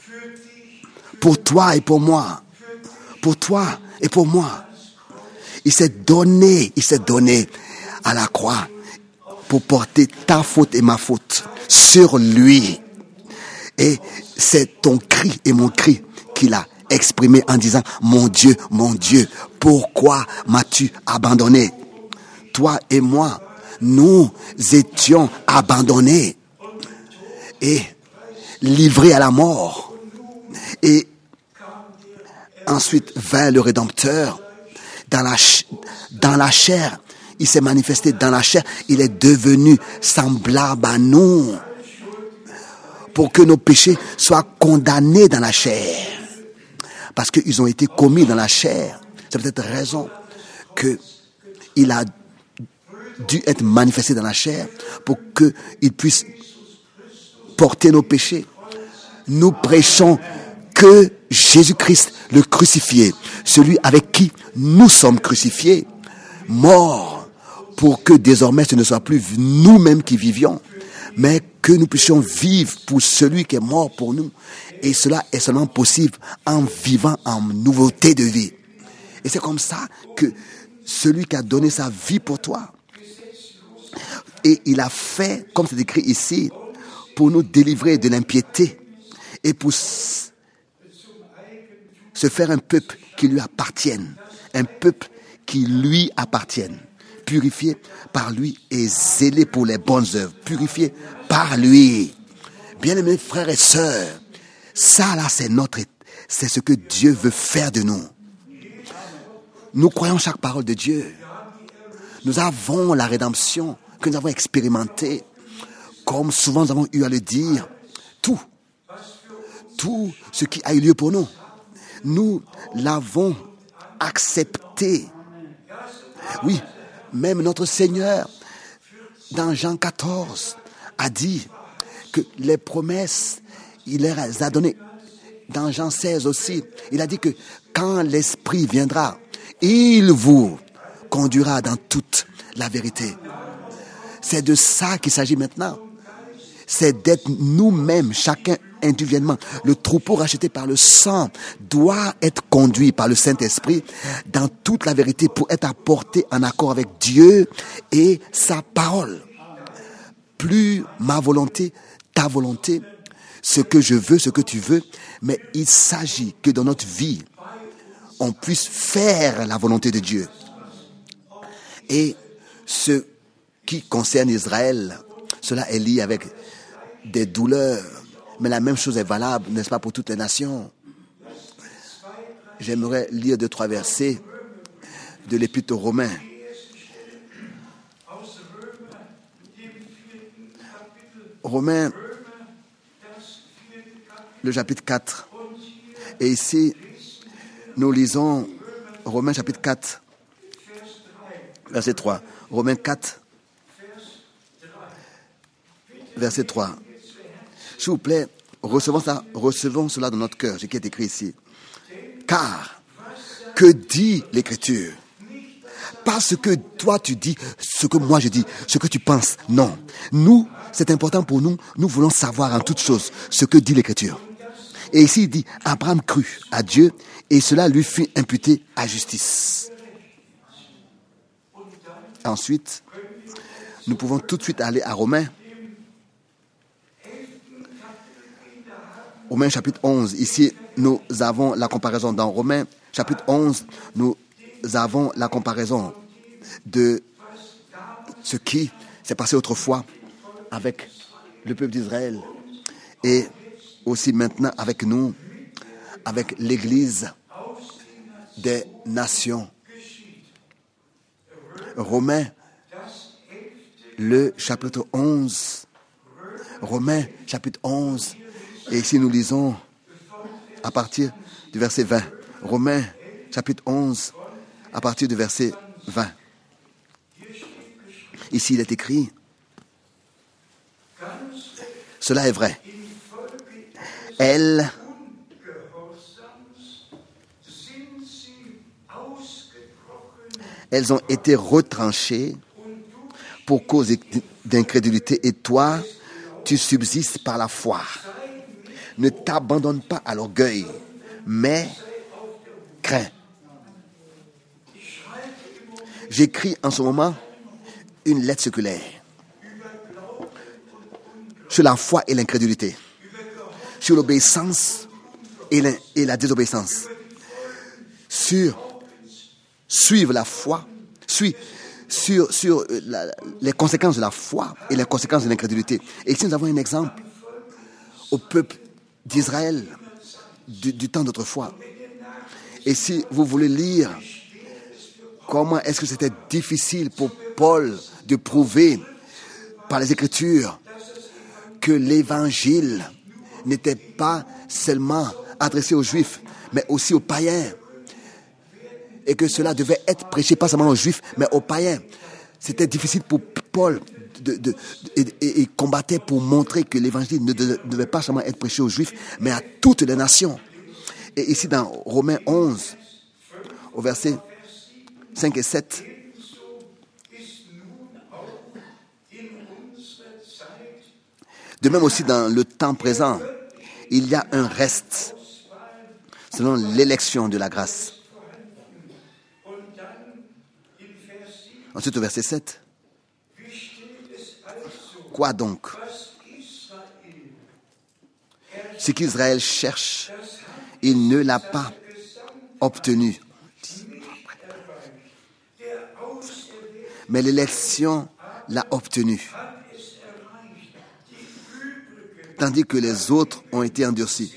pour toi et pour moi, pour toi et pour moi. Il s'est donné, il s'est donné à la croix pour porter ta faute et ma faute sur lui. Et c'est ton cri et mon cri qu'il a exprimé en disant, mon Dieu, mon Dieu, pourquoi m'as-tu abandonné? Toi et moi, nous étions abandonnés et livrés à la mort. Et ensuite vint le Rédempteur dans la, dans la chair. Il s'est manifesté dans la chair. Il est devenu semblable à nous pour que nos péchés soient condamnés dans la chair. Parce qu'ils ont été commis dans la chair. C'est peut-être raison qu'il a dû être manifesté dans la chair pour qu'il puisse porter nos péchés. Nous prêchons que Jésus-Christ, le crucifié, celui avec qui nous sommes crucifiés, mort, pour que désormais ce ne soit plus nous-mêmes qui vivions, mais que nous puissions vivre pour celui qui est mort pour nous. Et cela est seulement possible en vivant en nouveauté de vie. Et c'est comme ça que celui qui a donné sa vie pour toi, et il a fait, comme c'est écrit ici, pour nous délivrer de l'impiété et pour se faire un peuple qui lui appartienne, un peuple qui lui appartienne, purifié par lui et zélé pour les bonnes œuvres, purifié par lui. Bien-aimés frères et sœurs, ça là c'est notre, c'est ce que Dieu veut faire de nous. Nous croyons chaque parole de Dieu. Nous avons la rédemption que nous avons expérimentée, comme souvent nous avons eu à le dire. Tout, tout ce qui a eu lieu pour nous, nous l'avons accepté. Oui, même notre Seigneur, dans Jean quatorze, a dit que les promesses, il les a données. Dans Jean seize aussi, il a dit que quand l'Esprit viendra, il vous conduira dans toute la vérité. C'est de ça qu'il s'agit maintenant. C'est d'être nous-mêmes, chacun individuellement. Le troupeau racheté par le sang doit être conduit par le Saint-Esprit dans toute la vérité pour être apporté en accord avec Dieu et sa parole. Plus ma volonté, ta volonté, ce que je veux, ce que tu veux, mais il s'agit que dans notre vie, on puisse faire la volonté de Dieu. Et ce qui concerne Israël, cela est lié avec des douleurs. Mais la même chose est valable, n'est-ce pas, pour toutes les nations. J'aimerais lire deux, trois versets de l'Épître aux Romains. Romains, le chapitre quatre. Et ici, nous lisons Romains chapitre quatre, verset trois. Romains quatre, verset trois. S'il vous plaît, recevons, ça, recevons cela dans notre cœur, ce qui est écrit ici. Car, que dit l'Écriture? Pas ce que toi tu dis, ce que moi je dis, ce que tu penses. Non. Nous, c'est important pour nous. Nous voulons savoir en toutes choses ce que dit l'Écriture. Et ici, il dit, Abraham crut à Dieu et cela lui fut imputé à justice. Ensuite, nous pouvons tout de suite aller à Romains. Romains chapitre onze. Ici, nous avons la comparaison. Dans Romains chapitre onze, nous avons la comparaison de ce qui s'est passé autrefois avec le peuple d'Israël et aussi maintenant avec nous, avec l'Église des nations. Romains, le chapitre onze. Romains chapitre onze. Et ici, nous lisons à partir du verset vingt. Romains, chapitre onze, à partir du verset vingt. Ici, il est écrit, Cela est vrai. Elles, elles ont été retranchées pour cause d'incrédulité et toi, tu subsistes par la foi. Ne t'abandonne pas à l'orgueil, mais crains. J'écris en ce moment une lettre circulaire sur la foi et l'incrédulité, sur l'obéissance et la, et la désobéissance, sur suivre la foi, sur, sur, sur la, les conséquences de la foi et les conséquences de l'incrédulité. Et ici, nous avons un exemple au peuple d'Israël du, du temps d'autrefois. Et si vous voulez lire comment est-ce que c'était difficile pour Paul de prouver par les Écritures que l'Évangile n'était pas seulement adressé aux Juifs, mais aussi aux païens. Et que cela devait être prêché pas seulement aux Juifs, mais aux païens. C'était difficile pour Paul de, de, de, et, et, et combattait pour montrer que l'Évangile ne de, devait pas seulement être prêché aux Juifs, mais à toutes les nations. Et ici dans Romains onze, au verset cinq et sept, de même aussi dans le temps présent, il y a un reste selon l'élection de la grâce. Ensuite au verset sept, quoi donc? Ce qu'Israël cherche, il ne l'a pas obtenu. Mais l'élection l'a obtenu, tandis que les autres ont été endurcis.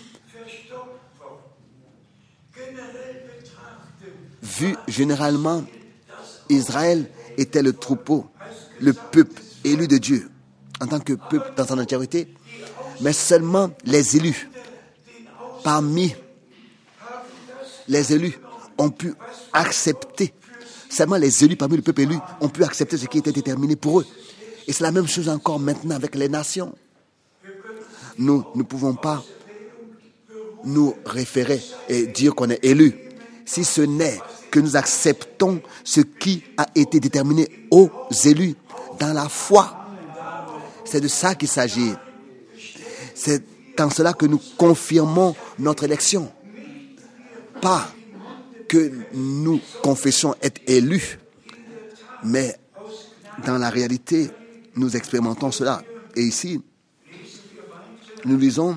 Vu généralement, Israël était le troupeau, le peuple élu de Dieu, en tant que peuple dans son entièreté, mais seulement les élus, parmi les élus, ont pu accepter, seulement les élus parmi le peuple élu ont pu accepter ce qui était déterminé pour eux. Et c'est la même chose encore maintenant avec les nations. Nous ne pouvons pas nous référer et dire qu'on est élu, si ce n'est que nous acceptons ce qui a été déterminé aux élus dans la foi. C'est de ça qu'il s'agit. C'est dans cela que nous confirmons notre élection. Pas que nous confessons être élus, mais dans la réalité, nous expérimentons cela. Et ici, nous lisons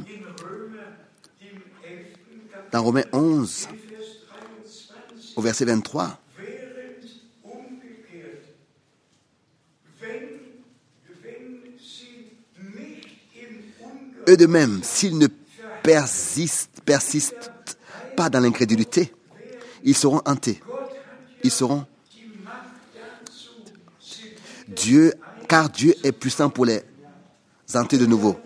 dans Romains onze, au verset vingt-trois, eux de même, s'ils ne persistent, persistent pas dans l'incrédulité, ils seront hantés. Ils seront Dieu, car Dieu est puissant pour les hanter de nouveau.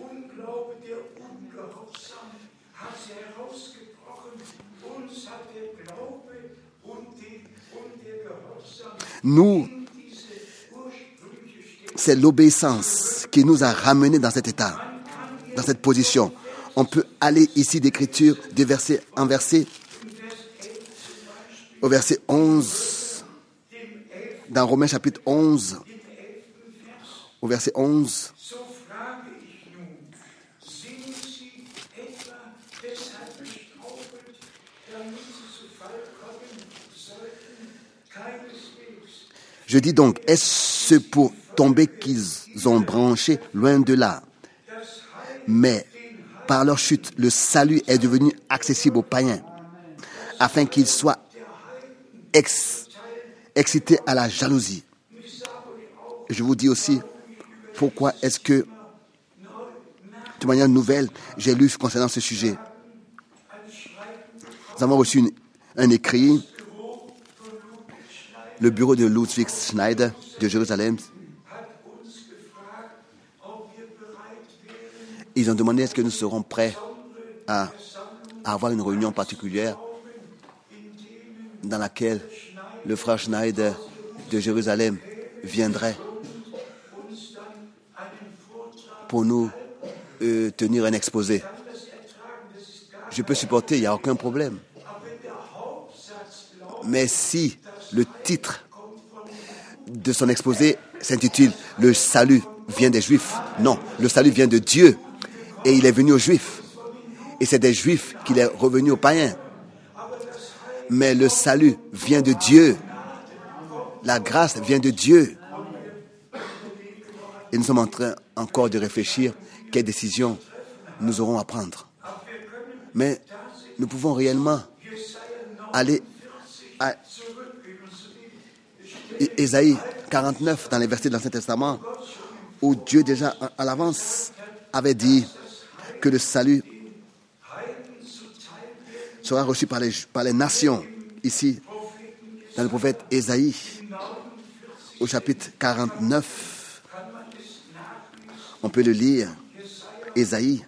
Nous, c'est l'obéissance qui nous a ramenés dans cet état, dans cette position. On peut aller ici d'écriture de verset en verset, au verset onze, dans Romains chapitre onze, au verset onze. Je dis donc, est-ce pour tomber qu'ils ont branché loin de là? Mais par leur chute, le salut est devenu accessible aux païens, afin qu'ils soient ex, excités à la jalousie. Je vous dis aussi, pourquoi est-ce que, de manière nouvelle, j'ai lu concernant ce sujet. Nous avons reçu une, un écrit. Le bureau de Ludwig Schneider de Jérusalem, ils ont demandé est-ce que nous serons prêts à, à avoir une réunion particulière dans laquelle le frère Schneider de Jérusalem viendrait pour nous euh, tenir un exposé. Je peux supporter, il n'y a aucun problème. Mais si le titre de son exposé s'intitule « Le salut vient des Juifs », non, le salut vient de Dieu et il est venu aux Juifs. Et c'est des Juifs qu'il est revenu aux païens. Mais le salut vient de Dieu. La grâce vient de Dieu. Et nous sommes en train encore de réfléchir quelles décisions nous aurons à prendre. Mais nous pouvons réellement aller à Ésaïe quarante-neuf, dans les versets de l'Ancien Testament, où Dieu déjà à l'avance avait dit que le salut sera reçu par les, par les nations. Ici, dans le prophète Ésaïe, au chapitre quarante-neuf, on peut le lire. Ésaïe,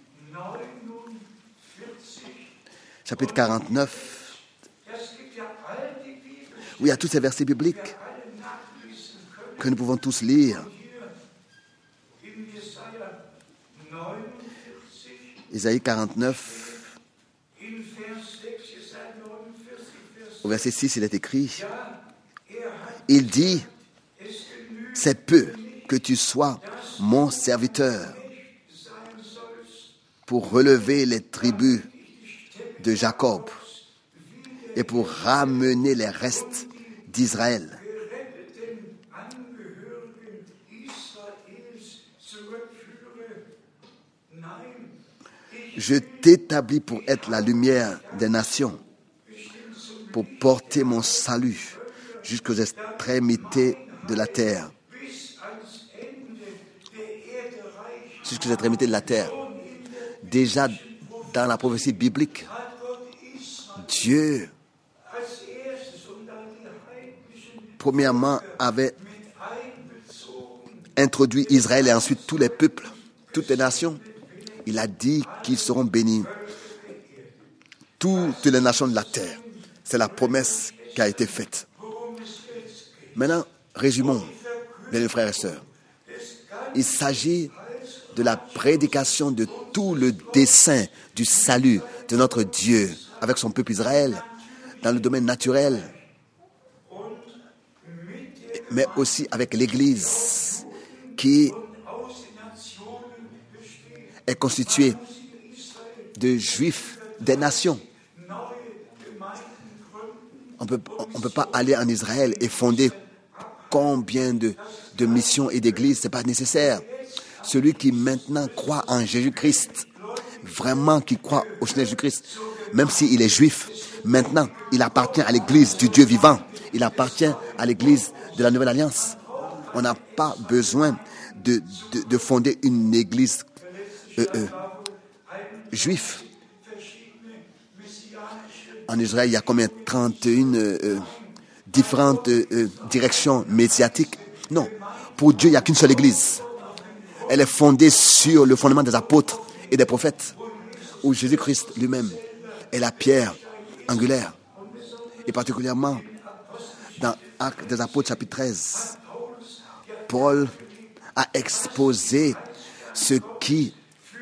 chapitre quarante-neuf. Oui, il y a tous ces versets bibliques que nous pouvons tous lire. Ésaïe quarante-neuf, au verset six, il est écrit, il dit, c'est peu que tu sois mon serviteur pour relever les tribus de Jacob et pour ramener les restes d'Israël. Je t'établis pour être la lumière des nations, pour porter mon salut jusqu'aux extrémités de la terre. Jusqu'aux extrémités de la terre. Déjà dans la prophétie biblique, Dieu, premièrement, avait introduit Israël et ensuite tous les peuples, toutes les nations. Il a dit qu'ils seront bénis. Toutes les nations de la terre. C'est la promesse qui a été faite. Maintenant, résumons, mes frères et sœurs. Il s'agit de la prédication de tout le dessein du salut de notre Dieu avec son peuple Israël dans le domaine naturel, mais aussi avec l'Église qui est constituée de Juifs des nations. On peut, on ne peut pas aller en Israël et fonder combien de, de missions et d'églises, ce n'est pas nécessaire. Celui qui maintenant croit en Jésus-Christ, vraiment qui croit au Seigneur Jésus-Christ, même s'il est juif, maintenant il appartient à l'église du Dieu vivant, il appartient à l'église de la Nouvelle Alliance. On n'a pas besoin de, de, de fonder une église euh, euh, juive. En Israël, il y a combien? trente et une euh, différentes euh, directions médiatiques. Non, pour Dieu, il n'y a qu'une seule église. Elle est fondée sur le fondement des apôtres et des prophètes, où Jésus-Christ lui-même est la pierre angulaire. Et particulièrement, dans Actes des Apôtres, chapitre treize, Paul a exposé ce qui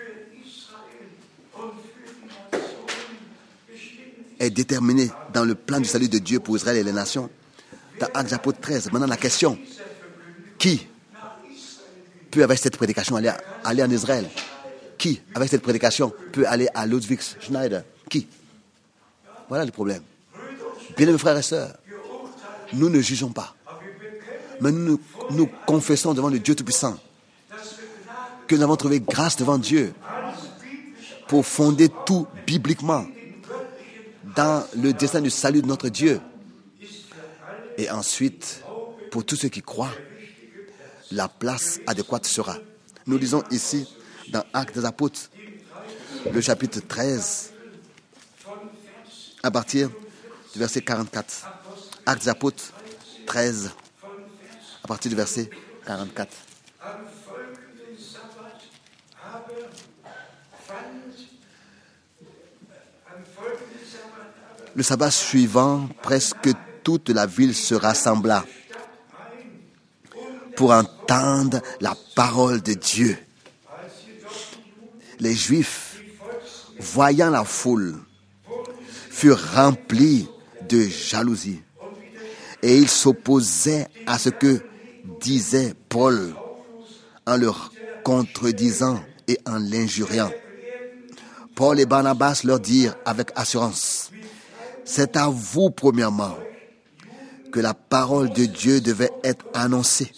est déterminé dans le plan du salut de Dieu pour Israël et les nations. Dans Actes des Apôtres treize, maintenant la question, qui peut avec cette prédication aller, aller en Israël? Qui avec cette prédication peut aller à Ludwig Schneider? Qui? Voilà le problème. Bien-aimés frères et sœurs, nous ne jugeons pas, mais nous, nous nous confessons devant le Dieu Tout-Puissant que nous avons trouvé grâce devant Dieu pour fonder tout bibliquement dans le dessein du salut de notre Dieu. Et ensuite, pour tous ceux qui croient, la place adéquate sera. Nous lisons ici, dans Actes des Apôtres, le chapitre treize, à partir du verset quarante-quatre. Actes des Apôtres treize, à partir du verset quarante-quatre. Le sabbat suivant, presque toute la ville se rassembla pour entendre la parole de Dieu. Les Juifs, voyant la foule, furent remplis de jalousie. Et ils s'opposaient à ce que disait Paul en leur contredisant et en l'injuriant. Paul et Barnabas leur dirent avec assurance: c'est à vous premièrement que la parole de Dieu devait être annoncée.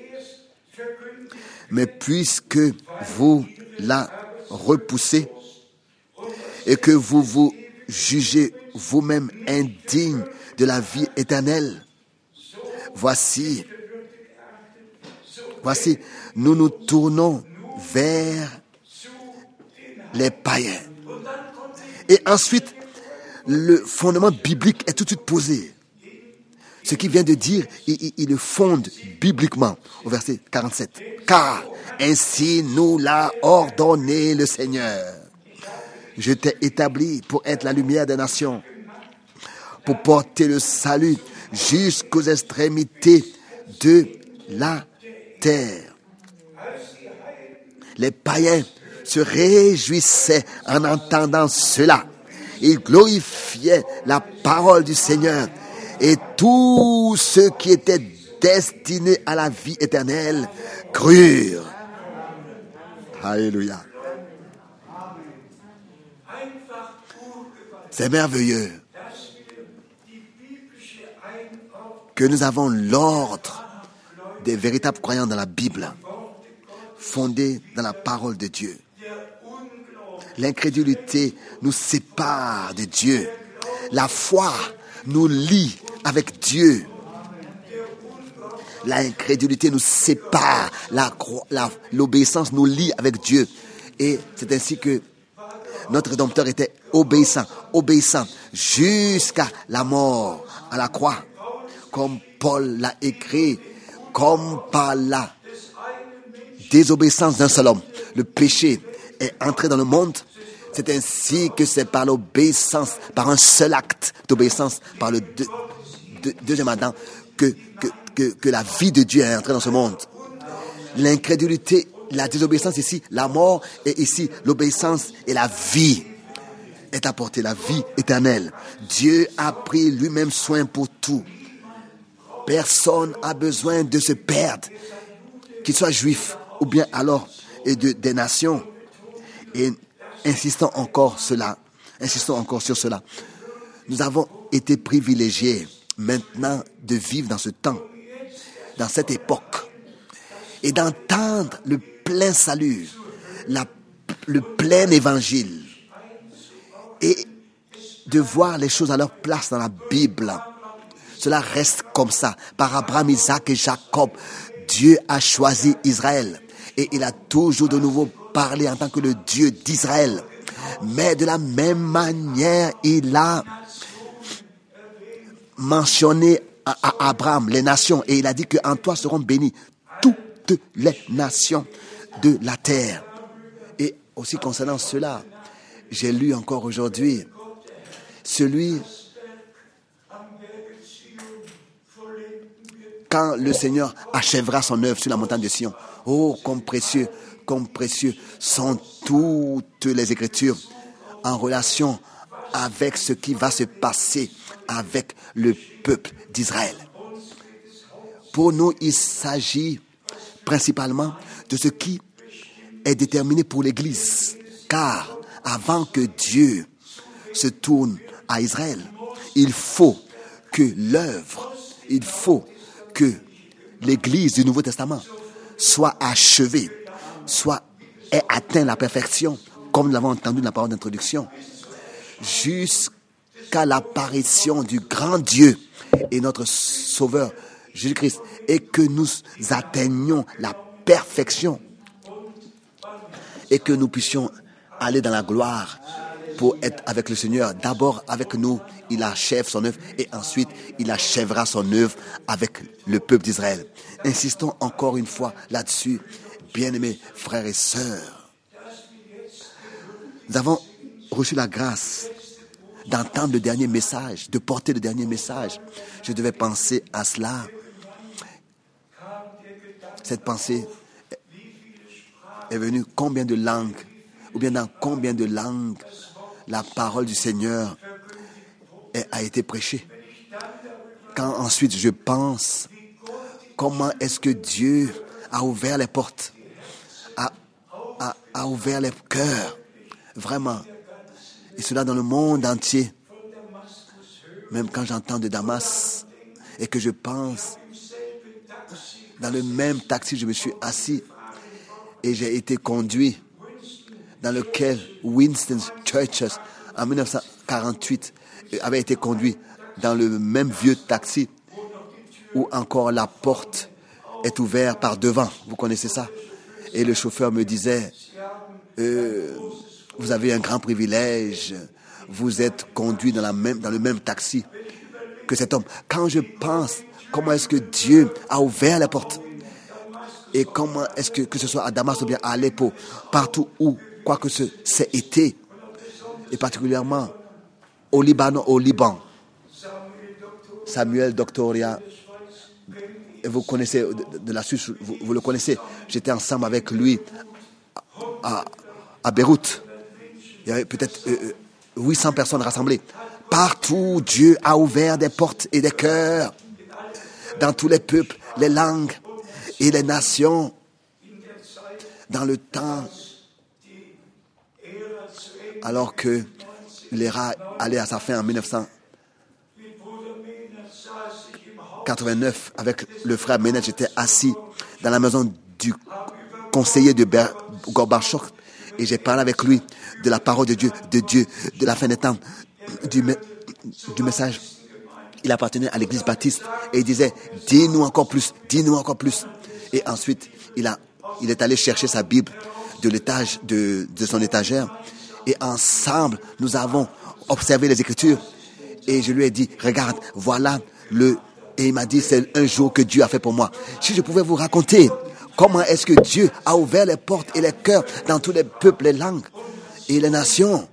Mais puisque vous la repoussez et que vous vous jugez vous-même indigne de la vie éternelle, voici, voici, nous nous tournons vers les païens. Et ensuite, le fondement biblique est tout de suite posé. Ce qu'il vient de dire, il, il, il le fonde bibliquement au verset quarante-sept. Car ainsi nous l'a ordonné le Seigneur. Je t'ai établi pour être la lumière des nations, pour porter le salut jusqu'aux extrémités de la terre. Les païens se réjouissaient en entendant cela. Ils glorifiaient la parole du Seigneur. Et tous ceux qui étaient destinés à la vie éternelle crurent. Alléluia. C'est merveilleux que nous avons l'ordre des véritables croyants dans la Bible, fondés dans la parole de Dieu. L'incrédulité nous sépare de Dieu. La foi nous lie avec Dieu. L'incrédulité nous sépare. La, la, l'obéissance nous lie avec Dieu. Et c'est ainsi que notre Rédempteur était obéissant, obéissant jusqu'à la mort à la croix. Comme Paul l'a écrit, comme par la désobéissance d'un seul homme, le péché est entré dans le monde. C'est ainsi que c'est par l'obéissance, par un seul acte d'obéissance, par le deux, deux, deuxième Adam, que, que, que, que la vie de Dieu est entrée dans ce monde. L'incrédulité, la désobéissance ici, la mort, et ici l'obéissance et la vie est apportée, la vie éternelle. Dieu a pris lui-même soin pour tout. Personne n'a besoin de se perdre, qu'il soit juif ou bien alors et de, des nations. Et insistons encore cela, insistons encore sur cela. Nous avons été privilégiés maintenant de vivre dans ce temps, dans cette époque, et d'entendre le plein salut, la, le plein évangile, et de voir les choses à leur place dans la Bible. Cela reste comme ça. Par Abraham, Isaac et Jacob, Dieu a choisi Israël. Et il a toujours de nouveau parlé en tant que le Dieu d'Israël. Mais de la même manière, il a mentionné à, à Abraham les nations. Et il a dit qu'en toi seront bénies toutes les nations de la terre. Et aussi concernant cela, j'ai lu encore aujourd'hui, celui... Quand le Seigneur achèvera son œuvre sur la montagne de Sion. Oh, comme précieux, comme précieux sont toutes les Écritures en relation avec ce qui va se passer avec le peuple d'Israël. Pour nous, il s'agit principalement de ce qui est déterminé pour l'Église. Car avant que Dieu se tourne à Israël, il faut que l'œuvre, il faut que l'Église du Nouveau Testament soit achevée, soit ait atteint la perfection, comme nous l'avons entendu dans la parole d'introduction, jusqu'à l'apparition du grand Dieu et notre Sauveur Jésus-Christ, et que nous atteignions la perfection et que nous puissions aller dans la gloire pour être avec le Seigneur. D'abord avec nous, il achève son œuvre et ensuite il achèvera son œuvre avec le peuple d'Israël. Insistons encore une fois là-dessus, bien-aimés frères et sœurs. Nous avons reçu la grâce d'entendre le dernier message, de porter le dernier message. Je devais penser à cela. Cette pensée est venue, combien de langues ou bien dans combien de langues la parole du Seigneur a été prêchée. Quand ensuite je pense comment est-ce que Dieu a ouvert les portes, a, a, a ouvert les cœurs, vraiment, et cela dans le monde entier. Même quand j'entends de Damas et que je pense, dans le même taxi, je me suis assis et j'ai été conduit, dans lequel Winston Churchill, en dix-neuf cent quarante-huit, avait été conduit dans le même vieux taxi où encore la porte est ouverte par devant. Vous connaissez ça? Et le chauffeur me disait, euh, vous avez un grand privilège, vous êtes conduit dans, la même, dans le même taxi que cet homme. Quand je pense comment est-ce que Dieu a ouvert la porte, et comment est-ce que, que ce soit à Damas ou bien à Aleppo, partout où, quoi que ce c'est été, et particulièrement au Liban, au Liban, Samuel Doctoria, vous connaissez de, de la Suisse, vous, vous le connaissez, j'étais ensemble avec lui à, à Beyrouth. Il y avait peut-être euh, huit cents personnes rassemblées. Partout, Dieu a ouvert des portes et des cœurs, dans tous les peuples, les langues et les nations, dans le temps, alors que l'Era allait à sa fin en dix-neuf cent quatre-vingt-neuf, avec le frère Ménès, j'étais assis dans la maison du conseiller de Gorbatchev et j'ai parlé avec lui de la parole de Dieu, de Dieu, de la fin des temps, du, du message. Il appartenait à l'église baptiste et il disait, dis-nous encore plus, dis-nous encore plus. Et ensuite, il, a, il est allé chercher sa Bible de l'étage, de, de son étagère et ensemble, nous avons observé les Écritures et je lui ai dit, regarde, voilà le... Et il m'a dit, c'est un jour que Dieu a fait pour moi. Si je pouvais vous raconter comment est-ce que Dieu a ouvert les portes et les cœurs dans tous les peuples, les langues et les nations,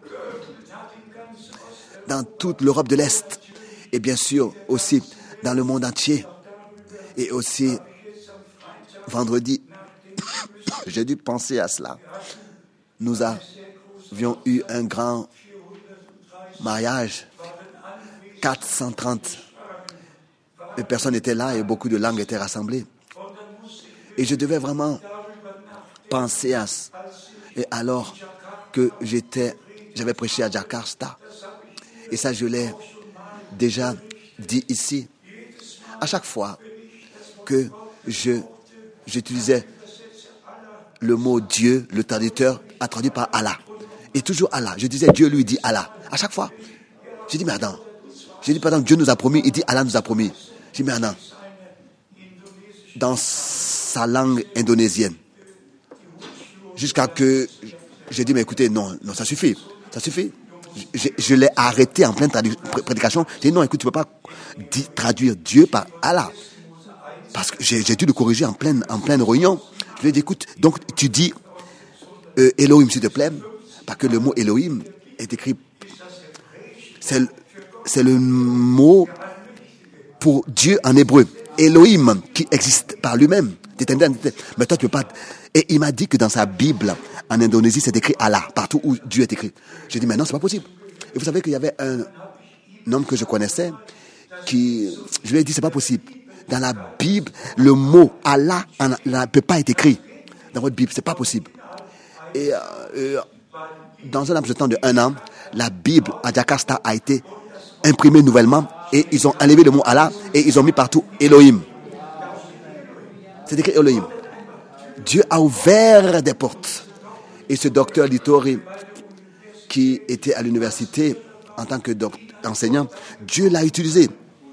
dans toute l'Europe de l'Est, et bien sûr aussi dans le monde entier. Et aussi, vendredi, j'ai dû penser à cela. Nous avions eu un grand mariage, quatre cent trente les personnes étaient là et beaucoup de langues étaient rassemblées. Et je devais vraiment penser à ça. Et alors que j'étais, j'avais prêché à Jakarta, et ça je l'ai déjà dit ici, à chaque fois que je, j'utilisais le mot Dieu, le traducteur a traduit par Allah. Et toujours Allah. Je disais Dieu lui dit Allah. À chaque fois. J'ai dit mais attends. J'ai dit pardon, Dieu nous a promis, il dit Allah nous a promis. J'ai dit, mais non, dans sa langue indonésienne, jusqu'à que j'ai dit, mais écoutez, non, non, ça suffit, ça suffit. Je, je l'ai arrêté en pleine tradu- prédication. J'ai dit, non, écoute, tu ne peux pas di- traduire Dieu par Allah. Parce que j'ai, j'ai dû le corriger en pleine, en pleine réunion. Je lui ai dit, écoute, donc tu dis euh, Elohim, s'il te plaît, parce que le mot Elohim est écrit, c'est, c'est le mot pour Dieu en hébreu, Elohim, qui existe par lui-même. Mais toi, tu peux pas. Et il m'a dit que dans sa Bible, en Indonésie, c'est écrit Allah, partout où Dieu est écrit. J'ai dit, mais non, c'est pas possible. Et vous savez qu'il y avait un, un homme que je connaissais, qui, je lui ai dit, c'est pas possible. Dans la Bible, le mot Allah ne peut pas être écrit. Dans votre Bible, c'est pas possible. Et euh, dans un laps de temps de un an, la Bible à Jakarta a été imprimée nouvellement. Et ils ont enlevé le mot Allah et ils ont mis partout Elohim. C'est écrit Elohim. Dieu a ouvert des portes. Et ce docteur Litori, qui était à l'université en tant que doc- enseignant, Dieu l'a utilisé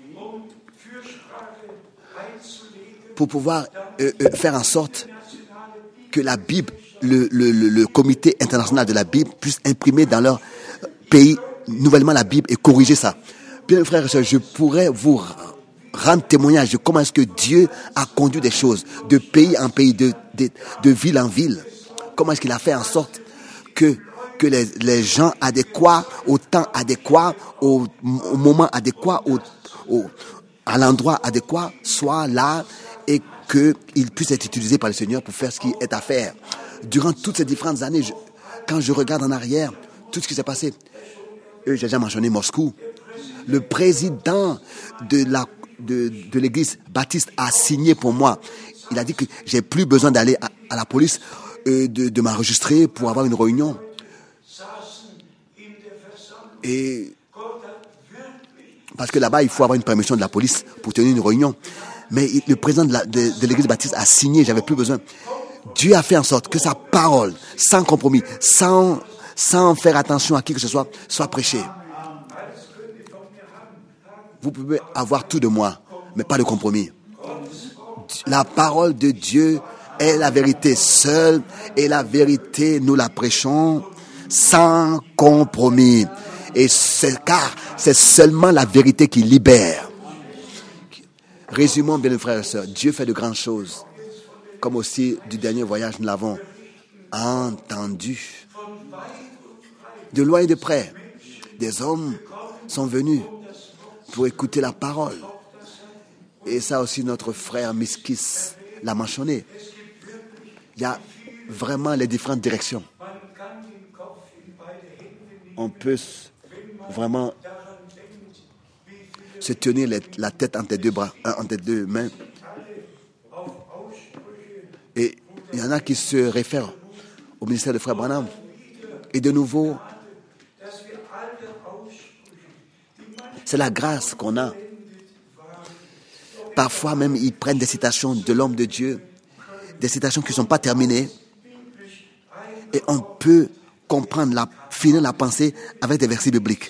pour pouvoir euh, euh, faire en sorte que la Bible, le, le, le, le comité international de la Bible puisse imprimer dans leur pays nouvellement la Bible et corriger ça. Bien, frères et sœurs, je pourrais vous rendre témoignage de comment est-ce que Dieu a conduit des choses, de pays en pays, de, de, de ville en ville. Comment est-ce qu'il a fait en sorte que, que les, les gens adéquats, au temps adéquat, au, au moment adéquat, au, au, à l'endroit adéquat, soient là et qu'ils puissent être utilisés par le Seigneur pour faire ce qui est à faire. Durant toutes ces différentes années, je, quand je regarde en arrière, tout ce qui s'est passé, eux, j'ai déjà mentionné Moscou, le président de, la, de, de l'église baptiste a signé pour moi. Il a dit que j'ai plus besoin d'aller à, à la police, euh, de, de m'enregistrer pour avoir une réunion. Et parce que là-bas, il faut avoir une permission de la police pour tenir une réunion. Mais le président de, la, de, de l'église baptiste a signé, j'avais plus besoin. Dieu a fait en sorte que sa parole, sans compromis, sans, sans faire attention à qui que ce soit, soit prêchée. Vous pouvez avoir tout de moi, mais pas de compromis. La parole de Dieu est la vérité seule, et la vérité, nous la prêchons sans compromis. Et c'est car c'est seulement la vérité qui libère. Résumons bien, mes frères et sœurs, Dieu fait de grandes choses. Comme aussi du dernier voyage, nous l'avons entendu. De loin et de près, des hommes sont venus pour écouter la parole. Et ça aussi, notre frère Miskis l'a mentionné. Il y a vraiment les différentes directions. On peut vraiment se tenir la tête entre tes deux bras, entre tes deux mains. Et il y en a qui se réfèrent au ministère de Frère Branham. Et de nouveau, c'est la grâce qu'on a. Parfois même, ils prennent des citations de l'homme de Dieu, des citations qui ne sont pas terminées. Et on peut comprendre, la, finir la pensée avec des versets bibliques.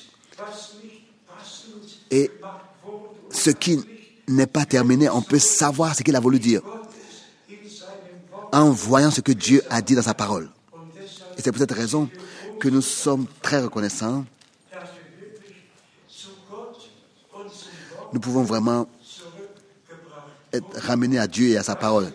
Et ce qui n'est pas terminé, on peut savoir ce qu'il a voulu dire en voyant ce que Dieu a dit dans sa parole. Et c'est pour cette raison que nous sommes très reconnaissants. Nous pouvons vraiment être ramenés à Dieu et à sa parole.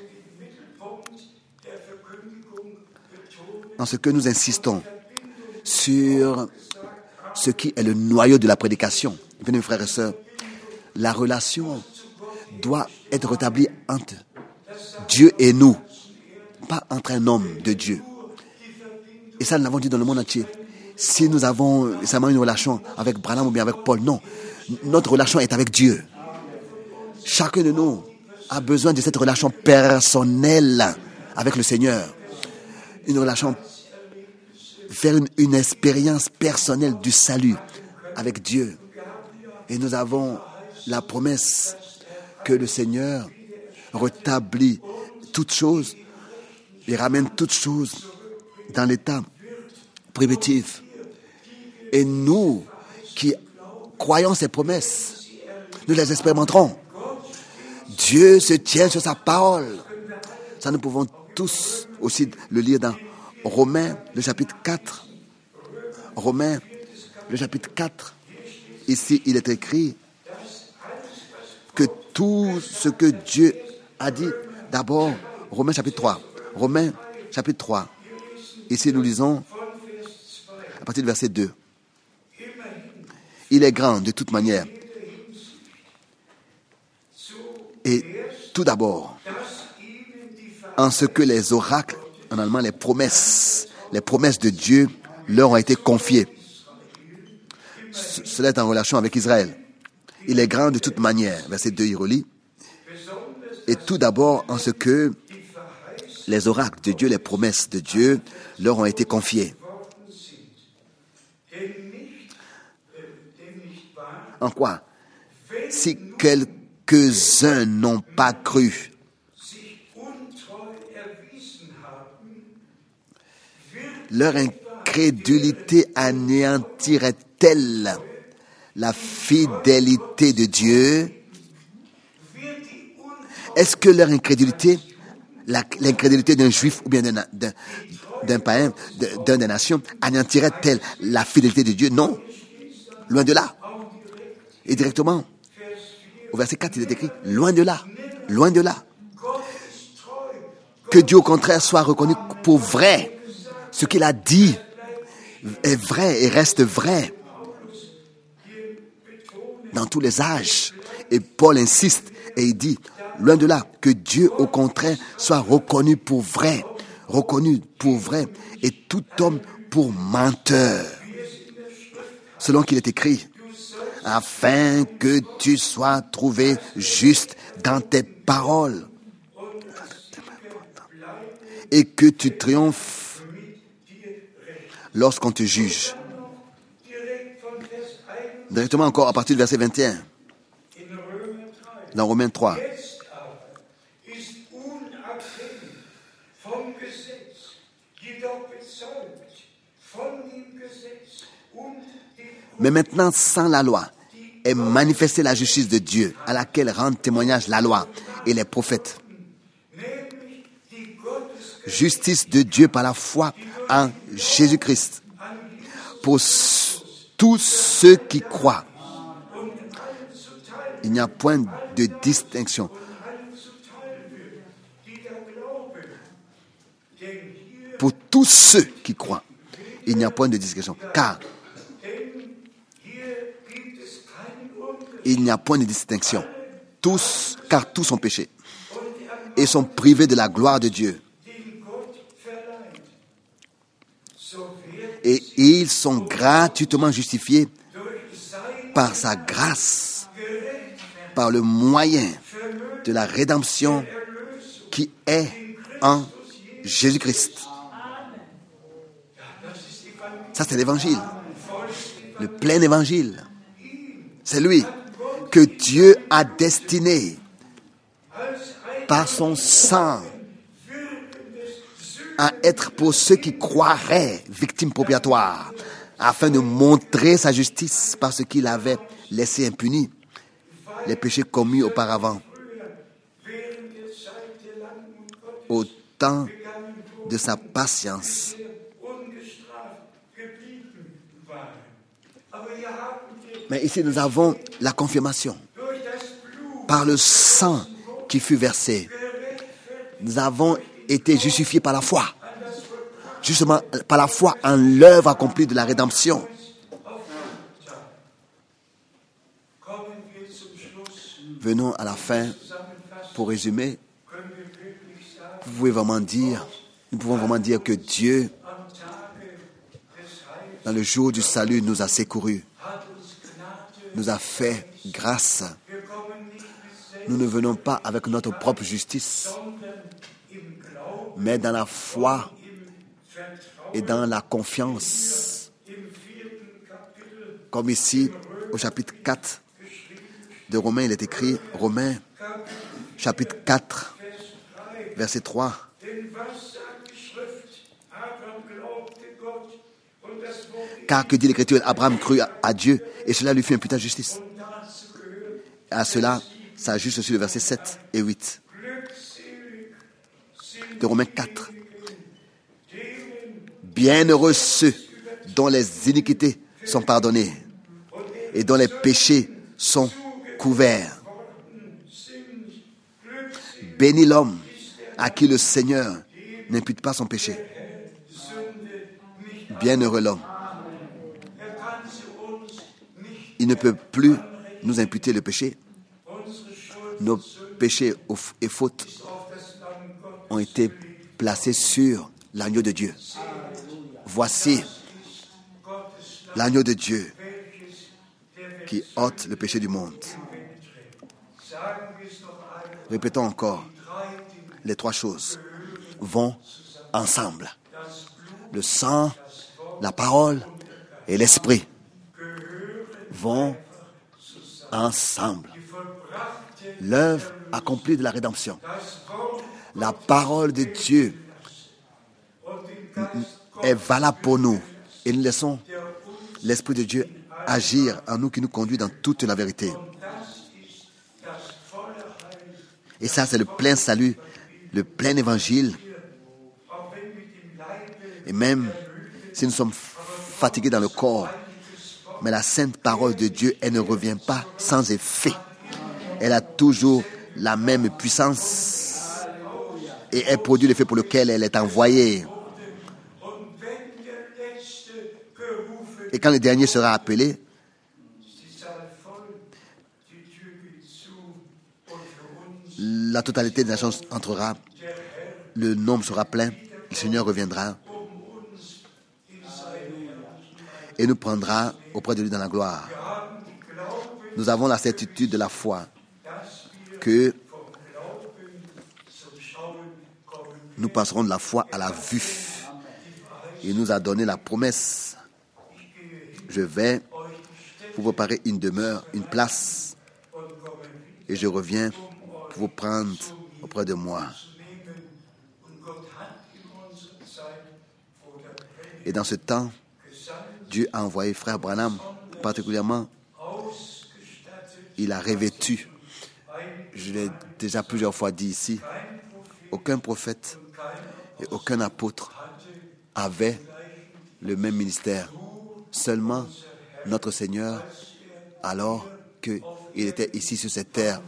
En ce que nous insistons sur ce qui est le noyau de la prédication. Bien, mes frères et sœurs, la relation doit être rétablie entre Dieu et nous, pas entre un homme de Dieu. Et ça, nous l'avons dit dans le monde entier. Si nous avons récemment une relation avec Branham ou bien avec Paul, non. Notre relation est avec Dieu. Chacun de nous a besoin de cette relation personnelle avec le Seigneur. Une relation, faire une, une expérience personnelle du salut avec Dieu. Et nous avons la promesse que le Seigneur rétablit toutes choses et ramène toutes choses dans l'état primitif. Et nous qui croyons ces promesses, nous les expérimenterons. Dieu se tient sur sa parole. Ça, nous pouvons tous aussi le lire dans Romains, le chapitre quatre. Romains, le chapitre quatre. Ici, il est écrit que tout ce que Dieu a dit, d'abord, Romains chapitre trois. Romains chapitre trois. Ici, nous lisons à partir du verset deux. Il est grand de toute manière. Et tout d'abord, en ce que les oracles, en allemand les promesses, les promesses de Dieu leur ont été confiées. Cela est en relation avec Israël. Il est grand de toute manière. Verset deux, il relit. Et tout d'abord, en ce que les oracles de Dieu, les promesses de Dieu leur ont été confiées. En quoi? Si quelques-uns n'ont pas cru, leur incrédulité anéantirait-elle la fidélité de Dieu? Est-ce que leur incrédulité, la, l'incrédulité d'un juif ou bien d'un, d'un, d'un païen, d'un des nations, anéantirait-elle la fidélité de Dieu? Non, loin de là. Et directement, au verset quatre, il est écrit, loin de là, loin de là. Que Dieu, au contraire, soit reconnu pour vrai. Ce qu'il a dit est vrai et reste vrai dans tous les âges. Et Paul insiste et il dit, loin de là, que Dieu, au contraire, soit reconnu pour vrai. Reconnu pour vrai. Et tout homme pour menteur, selon qu'il est écrit, afin que tu sois trouvé juste dans tes paroles et que tu triomphes lorsqu'on te juge. Directement encore à partir du verset vingt et un, dans Romains trois. Mais maintenant, sans la loi, est manifestée la justice de Dieu, à laquelle rendent témoignage la loi et les prophètes. Justice de Dieu par la foi en Jésus-Christ, pour tous ceux qui croient. Il n'y a point de distinction. Pour tous ceux qui croient, il n'y a point de distinction. Car il n'y a point de distinction. Tous, car tous ont péché et sont privés de la gloire de Dieu. Et ils sont gratuitement justifiés par sa grâce, par le moyen de la rédemption qui est en Jésus-Christ. Ça, c'est l'évangile. Le plein évangile. C'est lui que Dieu a destiné par son sang à être pour ceux qui croiraient victimes propriatoires, afin de montrer sa justice parce qu'il avait laissé impunis les péchés commis auparavant, au temps de sa patience. Mais ici, nous avons la confirmation. Par le sang qui fut versé, nous avons été justifiés par la foi. Justement, par la foi en l'œuvre accomplie de la rédemption. Venons à la fin pour résumer. Vous pouvez vraiment dire, nous pouvons vraiment dire que Dieu, dans le jour du salut, nous a secourus, nous a fait grâce. Nous ne venons pas avec notre propre justice, mais dans la foi et dans la confiance. Comme ici, au chapitre quatre de Romains, il est écrit, Romains, chapitre quatre, verset trois. Car que dit l'Écriture, Abraham crut à Dieu et cela lui fut imputé à justice. À cela s'ajuste sur le verset sept et huit de Romains quatre. Bienheureux ceux dont les iniquités sont pardonnées et dont les péchés sont couverts. Béni l'homme à qui le Seigneur n'impute pas son péché. Bienheureux l'homme. Il ne peut plus nous imputer le péché. Nos péchés et fautes ont été placés sur l'agneau de Dieu. Voici l'agneau de Dieu qui ôte le péché du monde. Répétons encore, les trois choses vont ensemble. Le sang, la parole et l'esprit vont ensemble. L'œuvre accomplie de la rédemption, la parole de Dieu est valable pour nous et nous laissons l'Esprit de Dieu agir en nous, qui nous conduit dans toute la vérité. Et ça, c'est le plein salut, le plein évangile. Et même si nous sommes fatigués dans le corps, mais la sainte parole de Dieu, elle ne revient pas sans effet. Elle a toujours la même puissance et elle produit l'effet pour lequel elle est envoyée. Et quand le dernier sera appelé, la totalité des nations entrera, le nombre sera plein, le Seigneur reviendra et nous prendra auprès de lui dans la gloire. Nous avons la certitude de la foi que nous passerons de la foi à la vue. Il nous a donné la promesse. Je vais vous préparer une demeure, une place, et je reviens pour vous prendre auprès de moi. Et dans ce temps, Dieu a envoyé frère Branham, particulièrement, il a revêtu, je l'ai déjà plusieurs fois dit ici, aucun prophète et aucun apôtre avait le même ministère. Seulement notre Seigneur, alors qu'il était ici sur cette terre.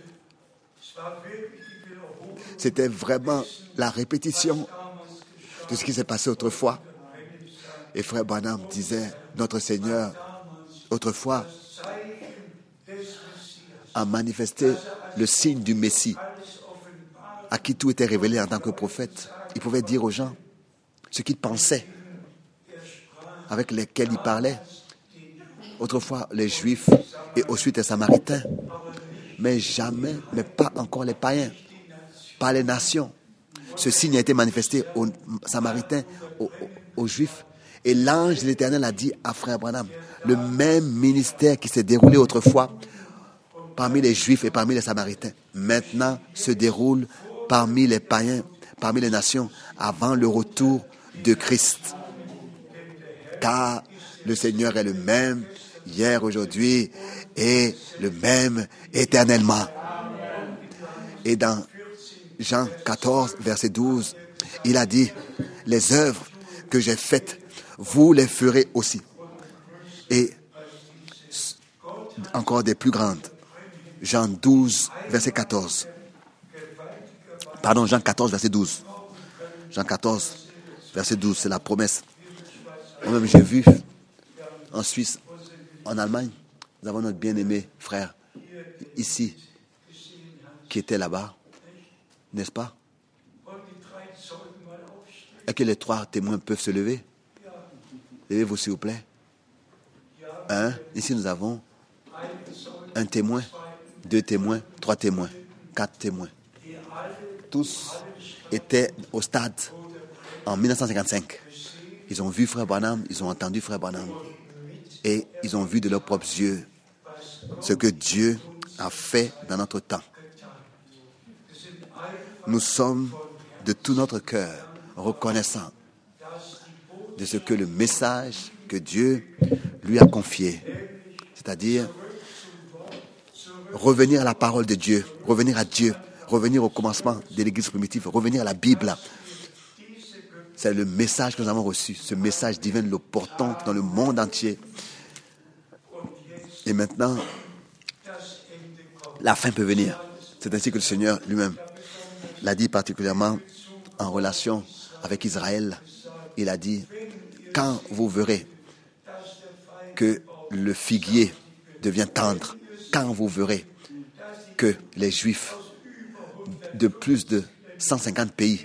C'était vraiment la répétition de ce qui s'est passé autrefois. Et frère Branham disait, notre Seigneur, autrefois, a manifesté le signe du Messie, à qui tout était révélé en tant que prophète. Il pouvait dire aux gens ce qu'il pensait, avec lesquels il parlait. Autrefois, les Juifs et ensuite les Samaritains, mais jamais, mais pas encore les païens, pas les nations. Ce signe a été manifesté aux Samaritains, aux, aux, aux Juifs. Et l'ange de l'Éternel a dit à frère Branham, le même ministère qui s'est déroulé autrefois parmi les Juifs et parmi les Samaritains, maintenant se déroule parmi les païens, parmi les nations, avant le retour de Christ. Car le Seigneur est le même hier, aujourd'hui et le même éternellement. Et dans Jean quatorze, verset douze, il a dit, les œuvres que j'ai faites, vous les ferez aussi. Et encore des plus grandes. Jean douze, verset quatorze. Pardon, Jean quatorze, verset douze. Jean quatorze, verset douze, c'est la promesse. Moi-même, j'ai vu en Suisse, en Allemagne, nous avons notre bien-aimé frère ici, qui était là-bas, n'est-ce pas? Est-ce que les trois témoins peuvent se lever? Levez-vous, s'il vous plaît. Un, ici nous avons un témoin, deux témoins, trois témoins, quatre témoins. Tous étaient au stade en dix-neuf cent cinquante-cinq. Ils ont vu frère Branham, ils ont entendu frère Branham. Et ils ont vu de leurs propres yeux ce que Dieu a fait dans notre temps. Nous sommes de tout notre cœur reconnaissants de ce que le message que Dieu lui a confié, c'est-à-dire revenir à la parole de Dieu, revenir à Dieu, revenir au commencement de l'Église primitive, revenir à la Bible. C'est le message que nous avons reçu. Ce message divin, nous le portons dans le monde entier. Et maintenant, la fin peut venir. C'est ainsi que le Seigneur lui-même l'a dit, particulièrement en relation avec Israël. Il a dit, quand vous verrez que le figuier devient tendre, quand vous verrez que les Juifs de plus de cent cinquante pays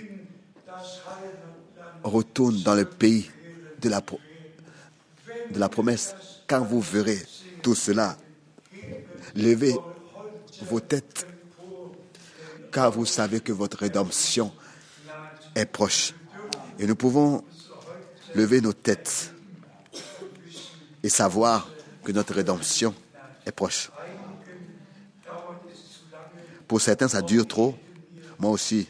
retournent dans le pays de la, de la promesse, quand vous verrez tout cela, levez vos têtes, car vous savez que votre rédemption est proche. Et nous pouvons lever nos têtes et savoir que notre rédemption est proche. Pour certains, ça dure trop. Moi aussi,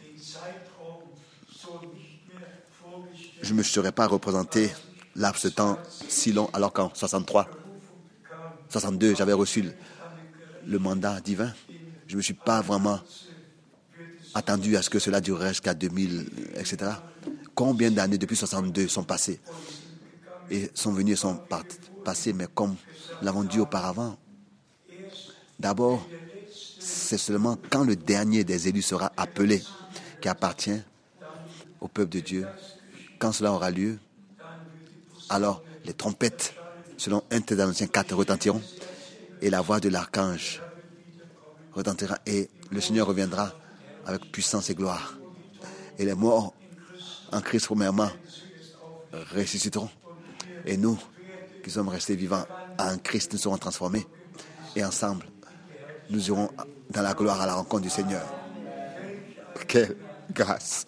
je ne me serais pas représenté laps de temps si long, alors qu'en soixante-trois, soixante-deux, j'avais reçu le, le mandat divin. Je ne me suis pas vraiment attendu à ce que cela durerait jusqu'à deux mille, et cetera. Combien d'années depuis soixante-deux sont passées et sont venues et sont part- passées, mais comme nous l'avons dit auparavant, d'abord, c'est seulement quand le dernier des élus sera appelé qui appartient au peuple de Dieu. Quand cela aura lieu, alors les trompettes, selon un Thessaloniciens quatre, retentiront et la voix de l'archange retentira et le Seigneur reviendra avec puissance et gloire. Et les morts en Christ, premièrement, ressusciteront. Et nous, qui sommes restés vivants en Christ, nous serons transformés. Et ensemble, nous irons dans la gloire à la rencontre du Seigneur. Quelle grâce!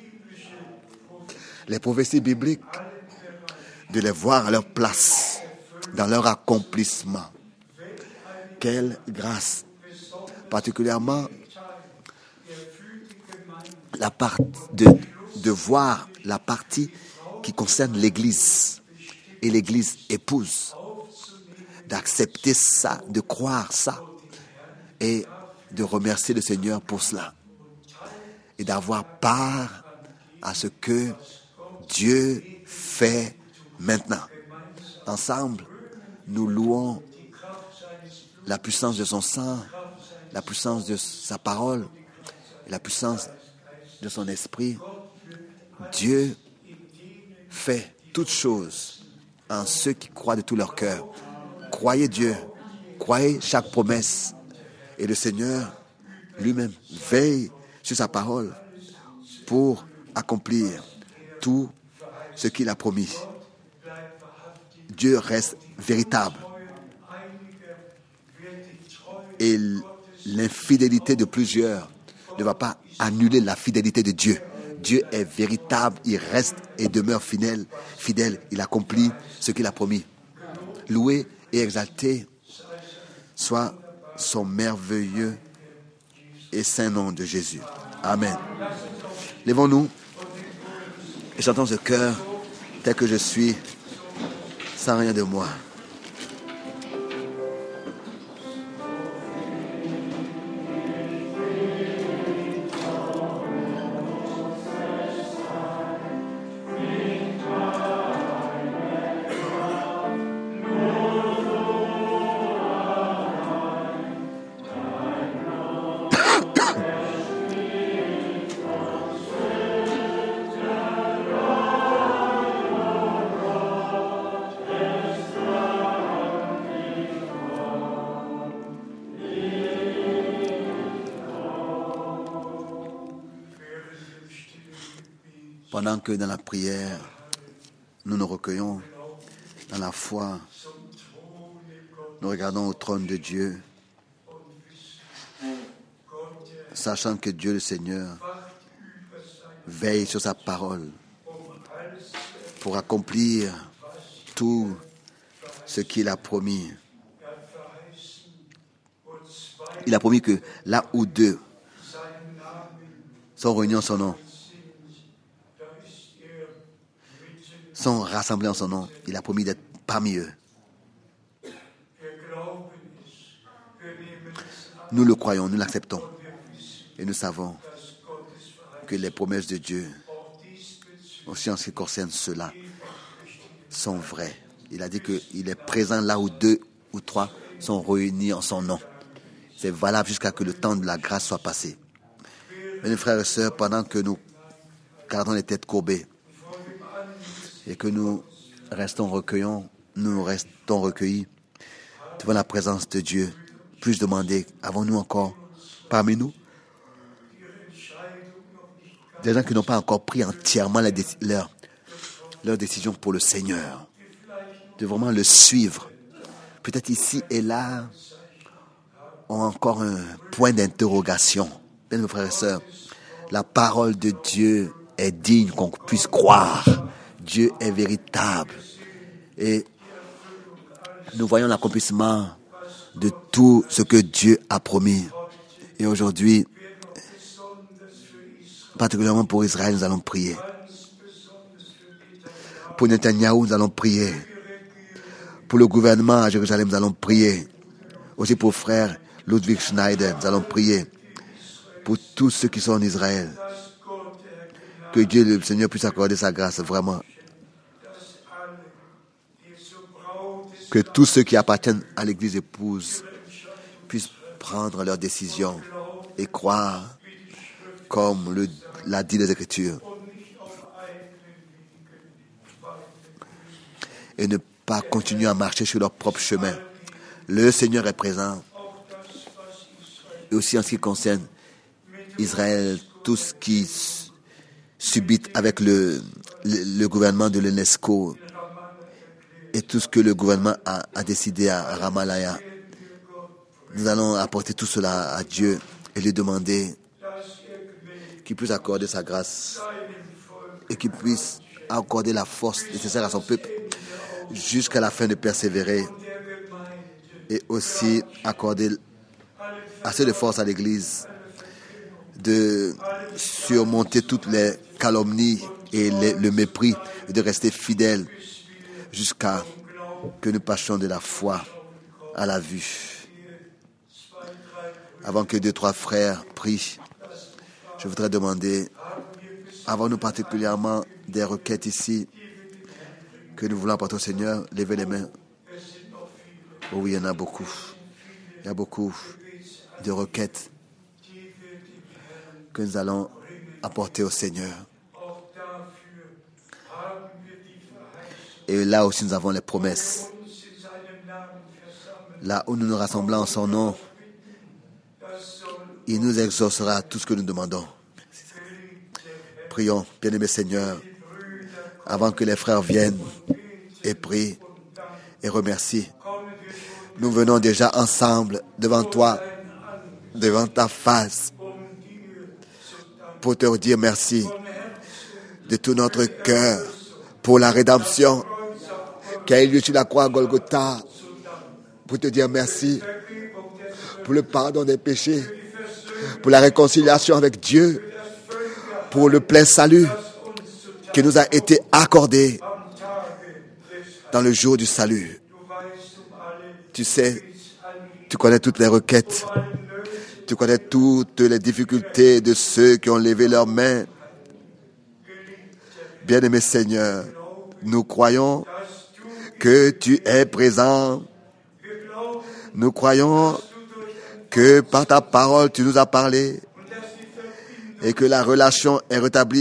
Les prophéties bibliques, de les voir à leur place, dans leur accomplissement. Quelle grâce! Particulièrement, la part de, de voir la partie qui concerne l'Église et l'Église épouse, d'accepter ça, de croire ça et de remercier le Seigneur pour cela et d'avoir part à ce que Dieu fait maintenant. Ensemble, nous louons la puissance de son sang, la puissance de sa parole, la puissance de son esprit. Dieu fait toutes choses en ceux qui croient de tout leur cœur. Croyez Dieu, croyez chaque promesse. Et le Seigneur lui-même veille sur sa parole pour accomplir tout ce qu'il a promis. Dieu reste véritable. Et l'infidélité de plusieurs ne va pas annuler la fidélité de Dieu. Dieu est véritable, il reste et demeure fidèle, fidèle. Il accomplit ce qu'il a promis. Loué et exalté soit son merveilleux et saint nom de Jésus. Amen. Lèvons-nous et chantons ce cœur tel que je suis, sans rien de moi. Pendant que dans la prière, nous nous recueillons dans la foi, nous regardons au trône de Dieu, sachant que Dieu le Seigneur veille sur sa parole pour accomplir tout ce qu'il a promis. Il a promis que là où deux sont réunis en son nom, sont rassemblés en son nom, il a promis d'être parmi eux. Nous le croyons, nous l'acceptons. Et nous savons que les promesses de Dieu, aussi en ce qui concerne cela, sont vraies. Il a dit qu'il est présent là où deux ou trois sont réunis en son nom. C'est valable jusqu'à ce que le temps de la grâce soit passé. Mes frères et sœurs, pendant que nous gardons les têtes courbées et que nous restons recueillants, nous restons recueillis devant la présence de Dieu, puis-je demander, avons-nous encore parmi nous des gens qui n'ont pas encore pris entièrement la déc- leur, leur décision pour le Seigneur, de vraiment le suivre. Peut-être ici et là, ont encore un point d'interrogation. Bien, mes frères et sœurs, la parole de Dieu est digne qu'on puisse croire. Dieu est véritable. Et nous voyons l'accomplissement de tout ce que Dieu a promis. Et aujourd'hui, particulièrement pour Israël, nous allons prier. Pour Netanyahou, nous allons prier. Pour le gouvernement à Jérusalem, nous allons prier. Aussi pour frère Ludwig Schneider, nous allons prier. Pour tous ceux qui sont en Israël. Que Dieu, le Seigneur, puisse accorder sa grâce, vraiment. Que tous ceux qui appartiennent à l'Église épouse puissent prendre leurs décisions et croire comme le, l'a dit les Écritures. Et ne pas continuer à marcher sur leur propre chemin. Le Seigneur est présent. Et aussi en ce qui concerne Israël, tout ce qui subit avec le, le, le gouvernement de l'UNESCO et tout ce que le gouvernement a, a décidé à Ramallah. Nous allons apporter tout cela à Dieu et lui demander qu'il puisse accorder sa grâce et qu'il puisse accorder la force nécessaire à son peuple jusqu'à la fin de persévérer, et aussi accorder assez de force à l'Église de surmonter toutes les calomnies et les, le mépris, et de rester fidèle jusqu'à que nous passions de la foi à la vue. Avant que deux, trois frères prient, je voudrais demander, avons-nous particulièrement des requêtes ici que nous voulons apporter au Seigneur? Levez les mains. Oh oui, il y en a beaucoup. Il y a beaucoup de requêtes que nous allons apporter au Seigneur. Et là aussi, nous avons les promesses. Là où nous nous rassemblons en son nom, il nous exaucera tout ce que nous demandons. Prions, bien-aimé Seigneur, avant que les frères viennent et prient et remercient. Nous venons déjà ensemble devant toi, devant ta face, pour te dire merci de tout notre cœur pour la rédemption qui a eu lieu sur la croix à Golgotha, pour te dire merci pour le pardon des péchés, pour la réconciliation avec Dieu, pour le plein salut qui nous a été accordé dans le jour du salut. Tu sais, tu connais toutes les requêtes, tu connais toutes les difficultés de ceux qui ont levé leurs mains. Bien-aimé Seigneur, nous croyons que tu es présent. Nous croyons que par ta parole tu nous as parlé et que la relation est rétablie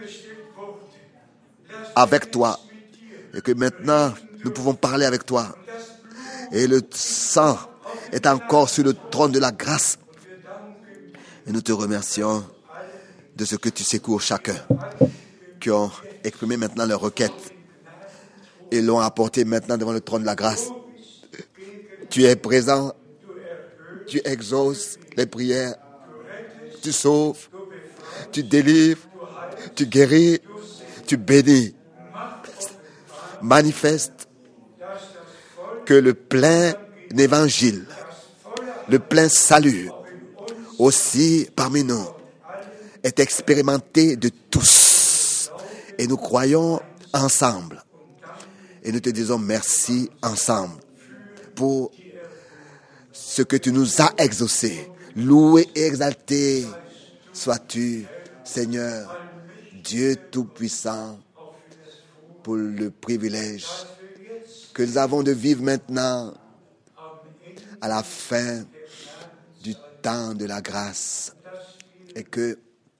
avec toi et que maintenant nous pouvons parler avec toi. Et le sang est encore sur le trône de la grâce. Et nous te remercions de ce que tu secours chacun qui ont exprimé maintenant leurs requêtes et l'ont apporté maintenant devant le trône de la grâce. Tu es présent, tu exauces les prières, tu sauves, tu délivres, tu guéris, tu bénis. Manifeste que le plein évangile, le plein salut, aussi parmi nous, est expérimenté de tous. Et nous croyons ensemble. Et nous te disons merci ensemble pour ce que tu nous as exaucé. Loué et exalté sois-tu, Seigneur, Dieu Tout-Puissant, pour le privilège que nous avons de vivre maintenant à la fin du temps de la grâce et que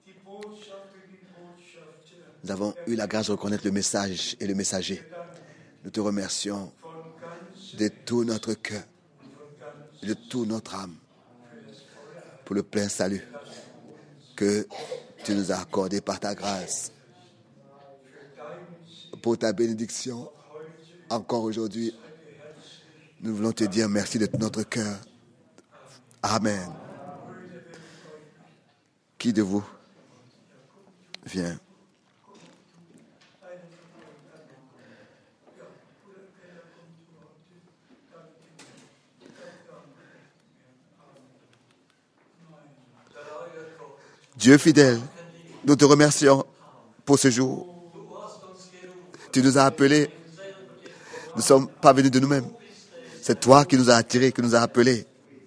nous avons eu la grâce de reconnaître le message et le messager. Nous te remercions de tout notre cœur, de toute notre âme pour le plein salut que tu nous as accordé par ta grâce, pour ta bénédiction. Encore aujourd'hui, nous voulons te dire merci de tout notre cœur. Amen. Qui de vous vient? Dieu fidèle, nous te remercions pour ce jour. Tu nous as appelés. Nous ne sommes pas venus de nous-mêmes. C'est toi qui nous as attirés, qui nous as appelés.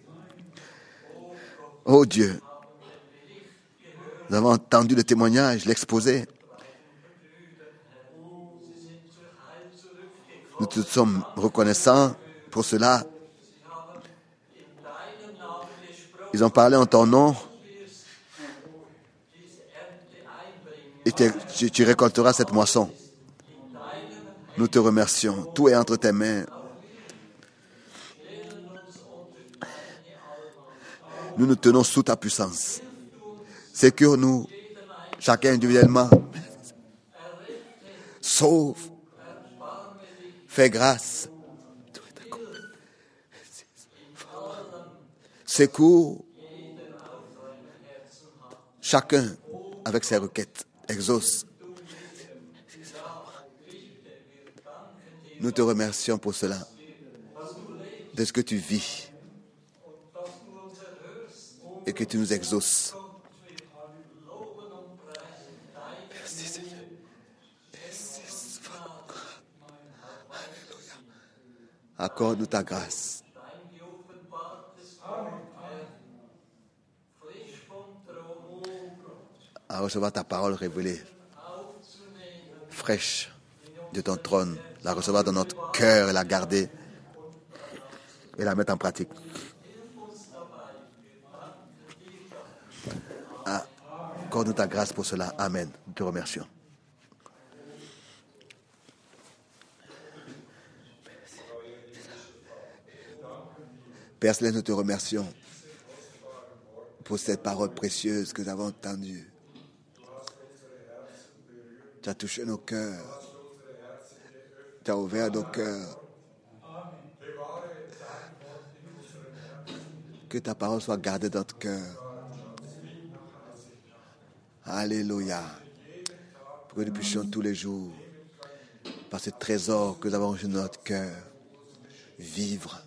Oh Dieu, nous avons entendu le témoignage, l'exposé. Nous te sommes reconnaissants pour cela. Ils ont parlé en ton nom. Et tu, tu récolteras cette moisson. Nous te remercions. Tout est entre tes mains. Nous nous tenons sous ta puissance. Sécure-nous, chacun individuellement. Sauve. Fais grâce. Secours chacun avec ses requêtes. Exauce. Nous te remercions pour cela, de ce que tu vis et que tu nous exauces. Merci Seigneur. Alléluia. Accorde-nous ta grâce. À recevoir ta parole révélée, fraîche de ton trône, la recevoir dans notre cœur et la garder et la mettre en pratique. Accorde-nous ta grâce pour cela. Amen. Nous te remercions. Père Céleste, nous te remercions pour cette parole précieuse que nous avons entendue. Tu as touché nos cœurs. Tu as ouvert nos cœurs. Que ta parole soit gardée dans notre cœur. Alléluia. Pour que nous puissions tous les jours, par ce trésor que nous avons reçu dans notre cœur, vivre.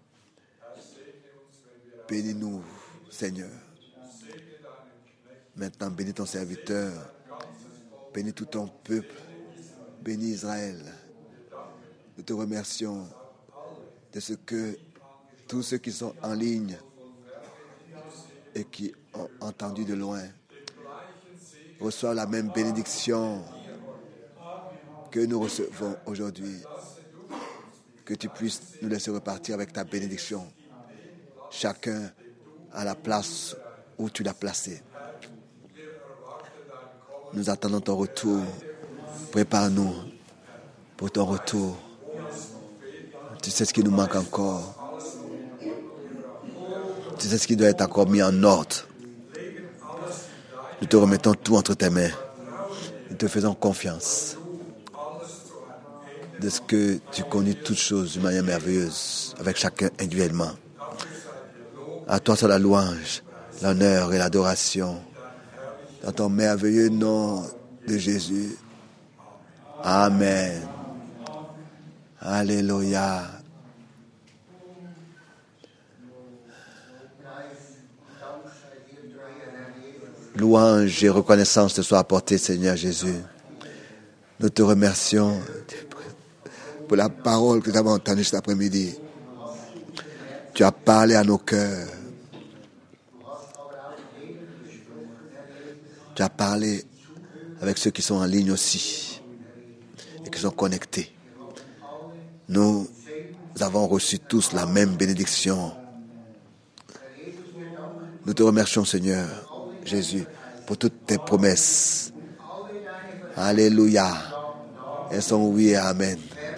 Bénis-nous, Seigneur. Maintenant, bénis ton serviteur. Bénis tout ton peuple. Bénis Israël. Nous te remercions de ce que tous ceux qui sont en ligne et qui ont entendu de loin reçoivent la même bénédiction que nous recevons aujourd'hui. Que tu puisses nous laisser repartir avec ta bénédiction. Chacun à la place où tu l'as placé. Nous attendons ton retour. Prépare-nous pour ton retour. Tu sais ce qui nous manque encore. Tu sais ce qui doit être encore mis en ordre. Nous te remettons tout entre tes mains. Nous te faisons confiance. De ce que tu connais toutes choses d'une manière merveilleuse, avec chacun individuellement. À toi soit la louange, l'honneur et l'adoration. Dans ton merveilleux nom de Jésus. Amen. Alléluia. Louange et reconnaissance te soient apportées, Seigneur Jésus. Nous te remercions pour la parole que nous avons entendue cet après-midi. Tu as parlé à nos cœurs. Tu as parlé avec ceux qui sont en ligne aussi et qui sont connectés. Nous avons reçu tous la même bénédiction. Nous te remercions, Seigneur Jésus, pour toutes tes promesses. Alléluia. Elles sont oui et amen.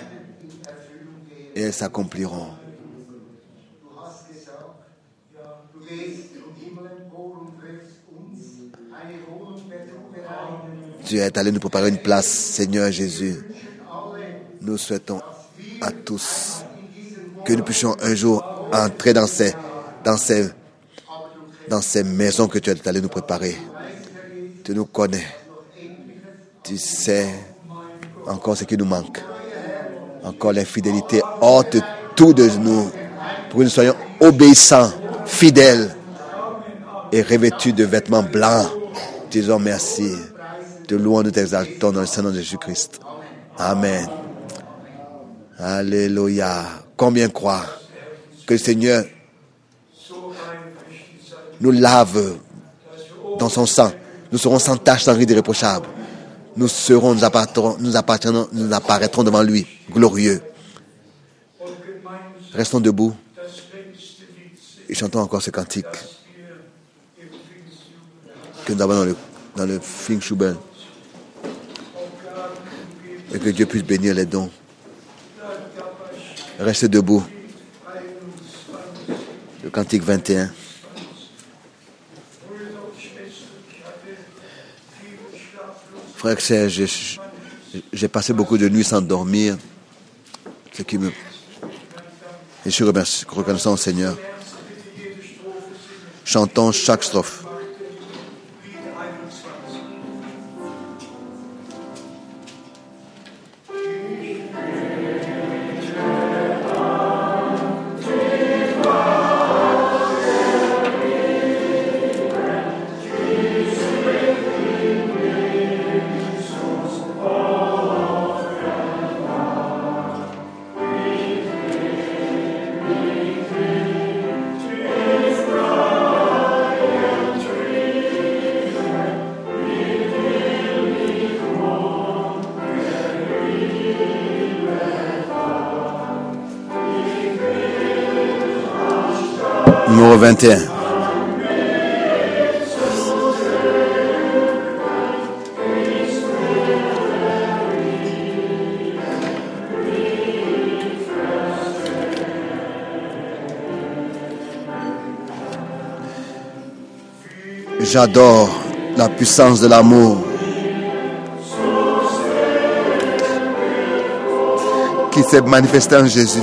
Et elles s'accompliront. Tu es allé nous préparer une place, Seigneur Jésus. Nous souhaitons à tous que nous puissions un jour entrer dans ces, dans ces, dans ces maisons que tu es allé nous préparer. Tu nous connais. Tu sais encore ce qui nous manque. Encore les fidélités. Ôte tout de nous pour que nous soyons obéissants, fidèles et revêtus de vêtements blancs. Disons merci. Te louons, nous t'exaltons dans le Saint-Nom de Jésus-Christ. Amen. Alléluia. Combien croire que le Seigneur nous lave dans son sang. Nous serons sans tache, sans ride irréprochable. Nous serons, nous appartenons, nous appartenons, nous apparaîtrons devant lui, glorieux. Restons debout et chantons encore ce cantique que nous avons dans le, dans le Pfingstjubel. Et que Dieu puisse bénir les dons. Restez debout. Le cantique vingt et un. Frère Serge, j'ai, j'ai passé beaucoup de nuits sans dormir. Ce qui me... Et je suis reconnaissant au Seigneur. Chantons chaque strophe. Numéro vingt et un. J'adore la puissance de l'amour qui s'est manifesté en Jésus.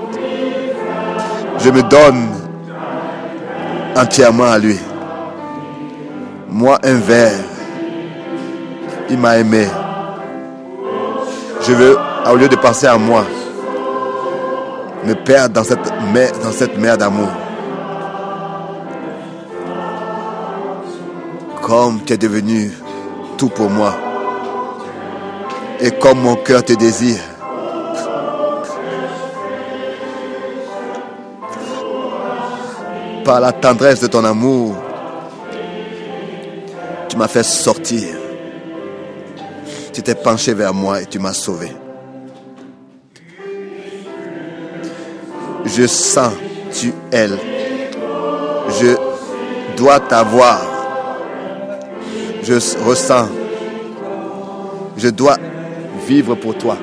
Je me donne entièrement à lui. Moi, un verre, il m'a aimé. Je veux, au lieu de penser à moi, me perdre dans cette mer, dans cette mer d'amour. Comme tu es devenu tout pour moi. Et comme mon cœur te désire. Par la tendresse de ton amour, tu m'as fait sortir. Tu t'es penché vers moi et tu m'as sauvé. Je sens, tu es. Je dois t'avoir. Je ressens. Je dois vivre pour toi.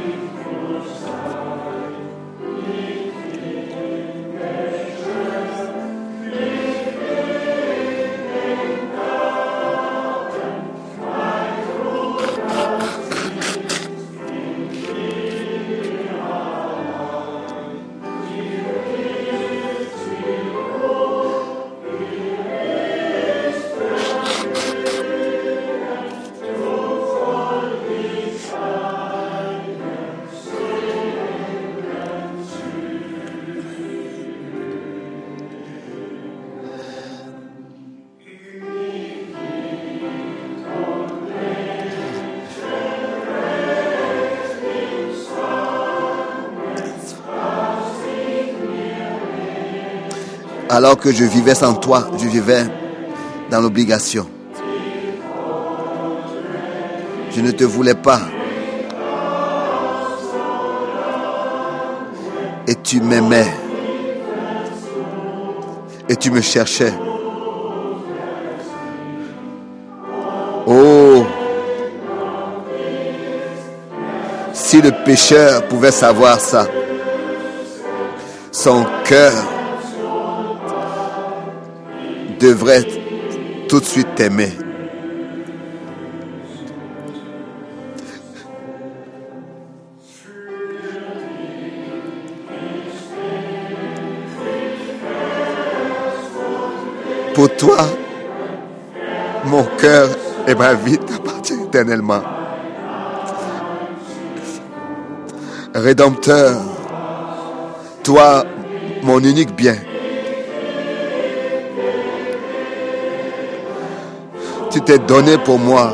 Alors que je vivais sans toi, je vivais dans l'obligation. Je ne te voulais pas. Et tu m'aimais. Et tu me cherchais. Oh! Si le pécheur pouvait savoir ça, son cœur devrait tout de suite t'aimer. Pour toi, mon cœur et ma vie t'appartiennent éternellement. Rédempteur, toi, mon unique bien. Tu t'es donné pour moi.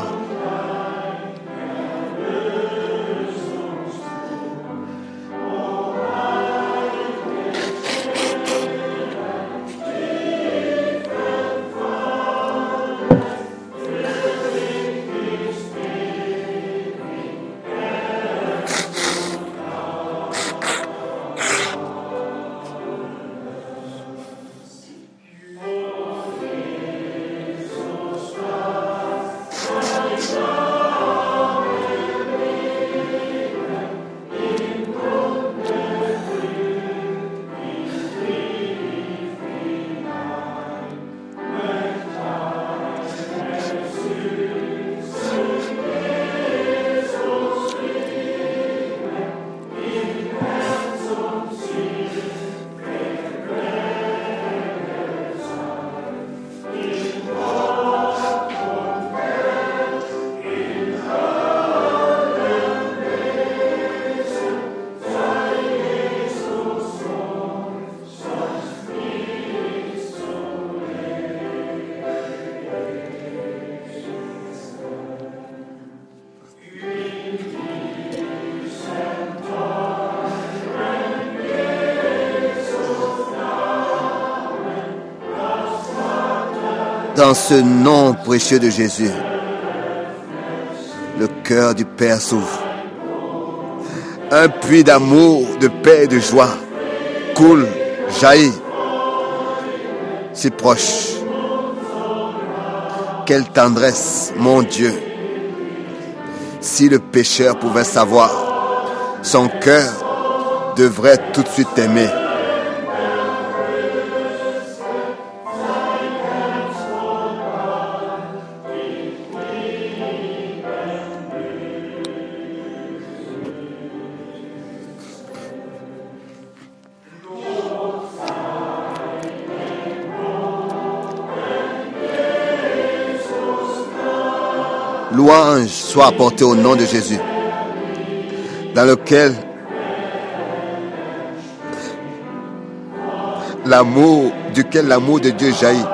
Dans ce nom précieux de Jésus, le cœur du Père s'ouvre. Un puits d'amour, de paix et de joie coule, jaillit, si proche. Quelle tendresse, mon Dieu! Si le pécheur pouvait savoir, son cœur devrait tout de suite t'aimer. Louange soit apportée au nom de Jésus, dans lequel l'amour, duquel l'amour de Dieu jaillit.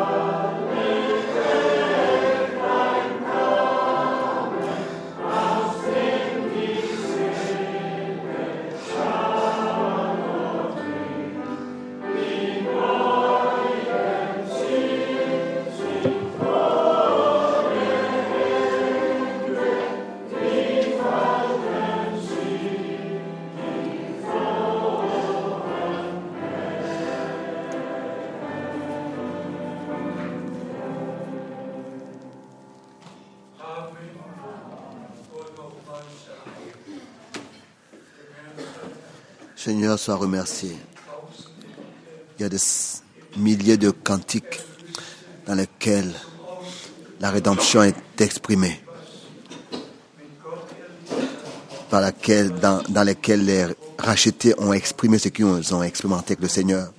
Seigneur, sois remercié. Il y a des milliers de cantiques dans lesquels la rédemption est exprimée, par laquelle, dans, dans lesquels les rachetés ont exprimé ce qu'ils ont, ont expérimenté avec le Seigneur.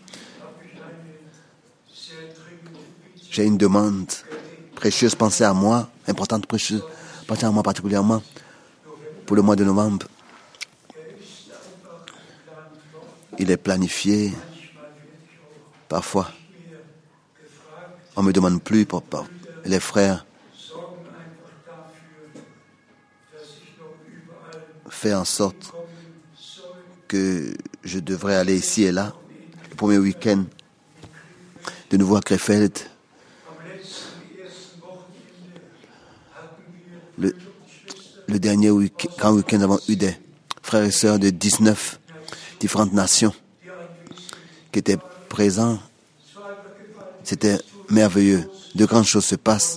J'ai une demande précieuse, pensez à moi, importante, précieuse, pensez à moi particulièrement pour le mois de novembre. Il est planifié. Parfois, on ne me demande plus, pour, pour les frères, fait en sorte que je devrais aller ici et là. Le premier week-end, de nouveau à Krefeld. Le, le dernier week- grand week-end, nous avons eu des frères et sœurs de dix-neuf différentes nations qui étaient présents. C'était merveilleux. De grandes choses se passent.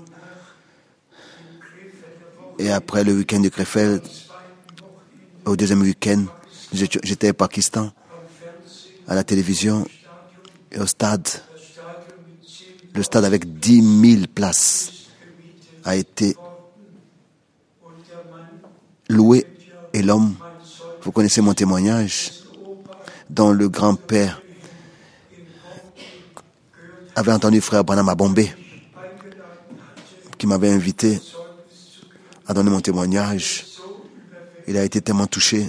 Et après le week-end de Krefeld, au deuxième week-end, j'étais au Pakistan, à la télévision et au stade. Le stade avec dix mille places a été loué. Et l'homme, vous connaissez mon témoignage, dont le grand-père avait entendu frère Branham à Bombay, qui m'avait invité à donner mon témoignage. Il a été tellement touché.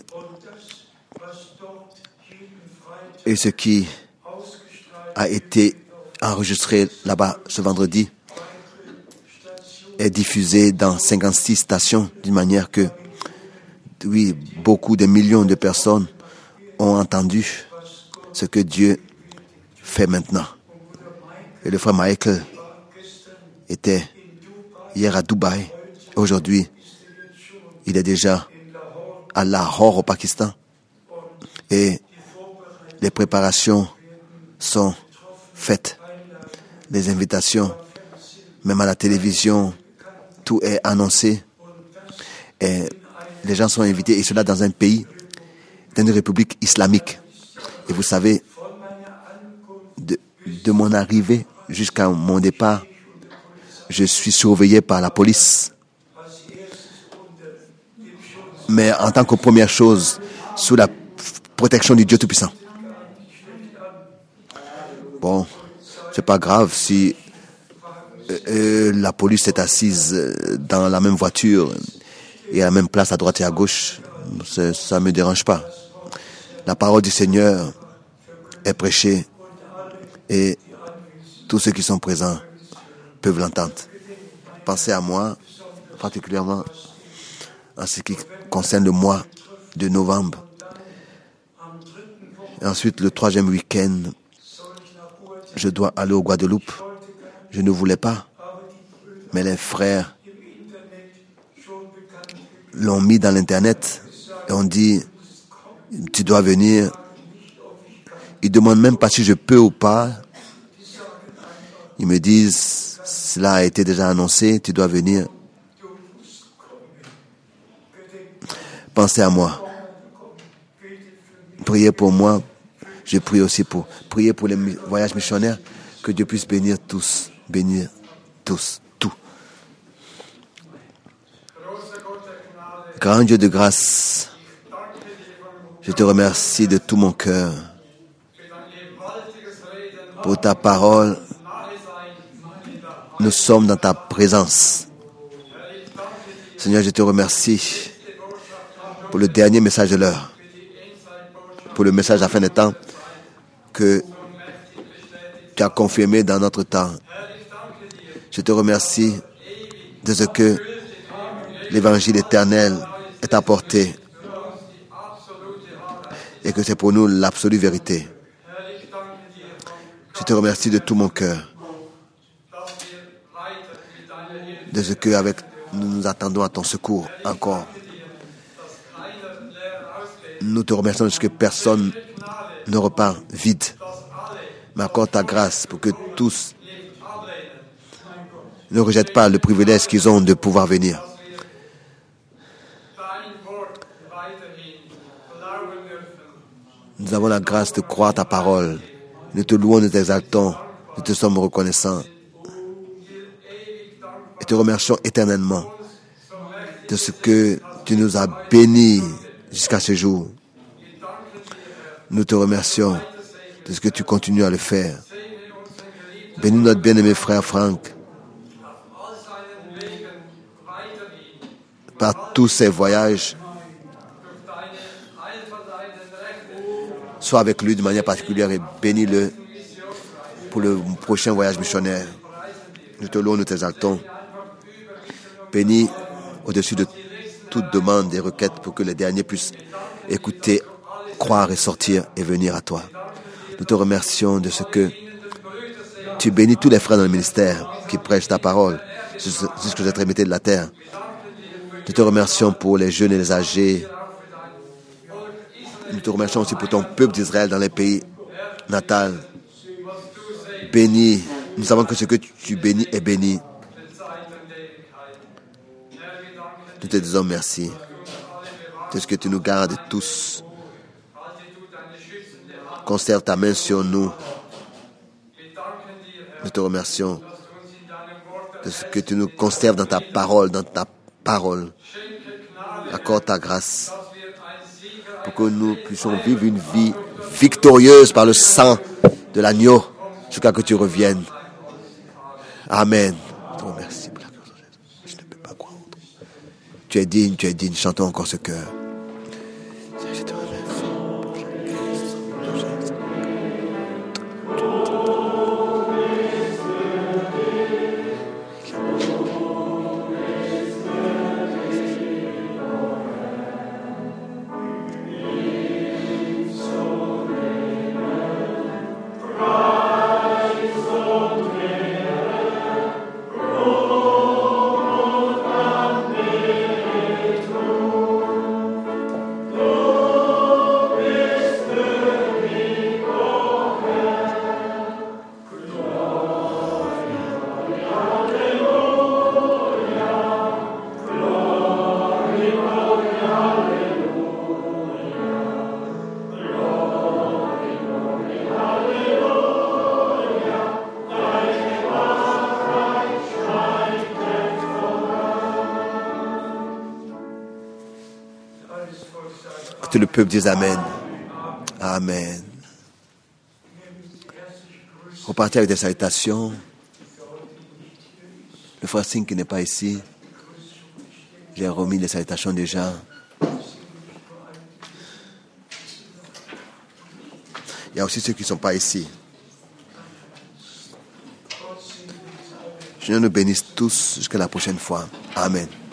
Et ce qui a été enregistré là-bas ce vendredi est diffusé dans cinquante-six stations d'une manière que, oui, beaucoup de millions de personnes ont entendu ce que Dieu fait maintenant. Et le frère Michael était hier à Dubaï. Aujourd'hui, il est déjà à Lahore au Pakistan. Et les préparations sont faites. Les invitations, même à la télévision, tout est annoncé. Et les gens sont invités, et cela dans un pays, dans une république islamique. Et vous savez, de, de mon arrivée jusqu'à mon départ, je suis surveillé par la police. Mais en tant que première chose, sous la protection du Dieu Tout-Puissant. Bon, c'est pas grave si euh, euh, la police est assise dans la même voiture et à la même place à droite et à gauche. C'est, ça ne me dérange pas. La parole du Seigneur est prêchée et tous ceux qui sont présents peuvent l'entendre. Pensez à moi, particulièrement en ce qui concerne le mois de novembre. Et ensuite, le troisième week-end, je dois aller au Guadeloupe. Je ne voulais pas, Mais les frères l'ont mis dans l'Internet et on dit, tu dois venir. Ils ne demandent même pas si je peux ou pas. Ils me disent, cela a été déjà annoncé, tu dois venir. Pensez à moi. Priez pour moi. Je prie aussi pour prier pour les voyages missionnaires, que Dieu puisse bénir tous, bénir tous, tout. Grand Dieu de grâce, je te remercie de tout mon cœur pour ta parole. Nous sommes dans ta présence. Seigneur, je te remercie pour le dernier message de l'heure, pour le message à la fin des temps que tu as confirmé dans notre temps. Je te remercie de ce que l'évangile éternel est apporté et que c'est pour nous l'absolue vérité. Je te remercie de tout mon cœur de ce que avec nous nous attendons à ton secours encore. Nous te remercions de ce que personne ne repart vide, mais accorde ta grâce pour que tous ne rejettent pas le privilège qu'ils ont de pouvoir venir. Nous avons la grâce de croire ta parole. Nous te louons, nous t'exaltons, nous te sommes reconnaissants. Et te remercions éternellement de ce que tu nous as bénis jusqu'à ce jour. Nous te remercions de ce que tu continues à le faire. Bénis notre bien-aimé frère Franck par tous ses voyages. Sois avec lui de manière particulière et bénis-le pour le prochain voyage missionnaire. Nous te louons, nous t'exaltons. Bénis au-dessus de toute demande et requête pour que les derniers puissent écouter, croire et sortir et venir à toi. Nous te remercions de ce que tu bénis tous les frères dans le ministère qui prêchent ta parole jusqu'aux extrémités de la terre. Nous te remercions pour les jeunes et les âgés. Nous te remercions aussi pour ton peuple d'Israël dans les pays natals. Bénis. Nous savons que ce que tu bénis est béni. Nous te disons merci de ce que tu nous gardes tous. Conserve ta main sur nous. Nous te remercions de ce que tu nous conserves dans ta parole, dans ta parole. Accorde ta grâce pour que nous puissions vivre une vie victorieuse par le sang de l'agneau jusqu'à que tu reviennes. Amen. Je te remercie pour la grâce de Jésus. Je ne peux pas croire. Tu es digne, tu es digne. Chantons encore ce cœur. Je te remercie. Que le peuple dise Amen. Amen. Repartez avec des salutations. Le frère Singh qui n'est pas ici, j'ai remis les salutations déjà. Il y a aussi ceux qui ne sont pas ici. Je nous bénisse tous jusqu'à la prochaine fois. Amen.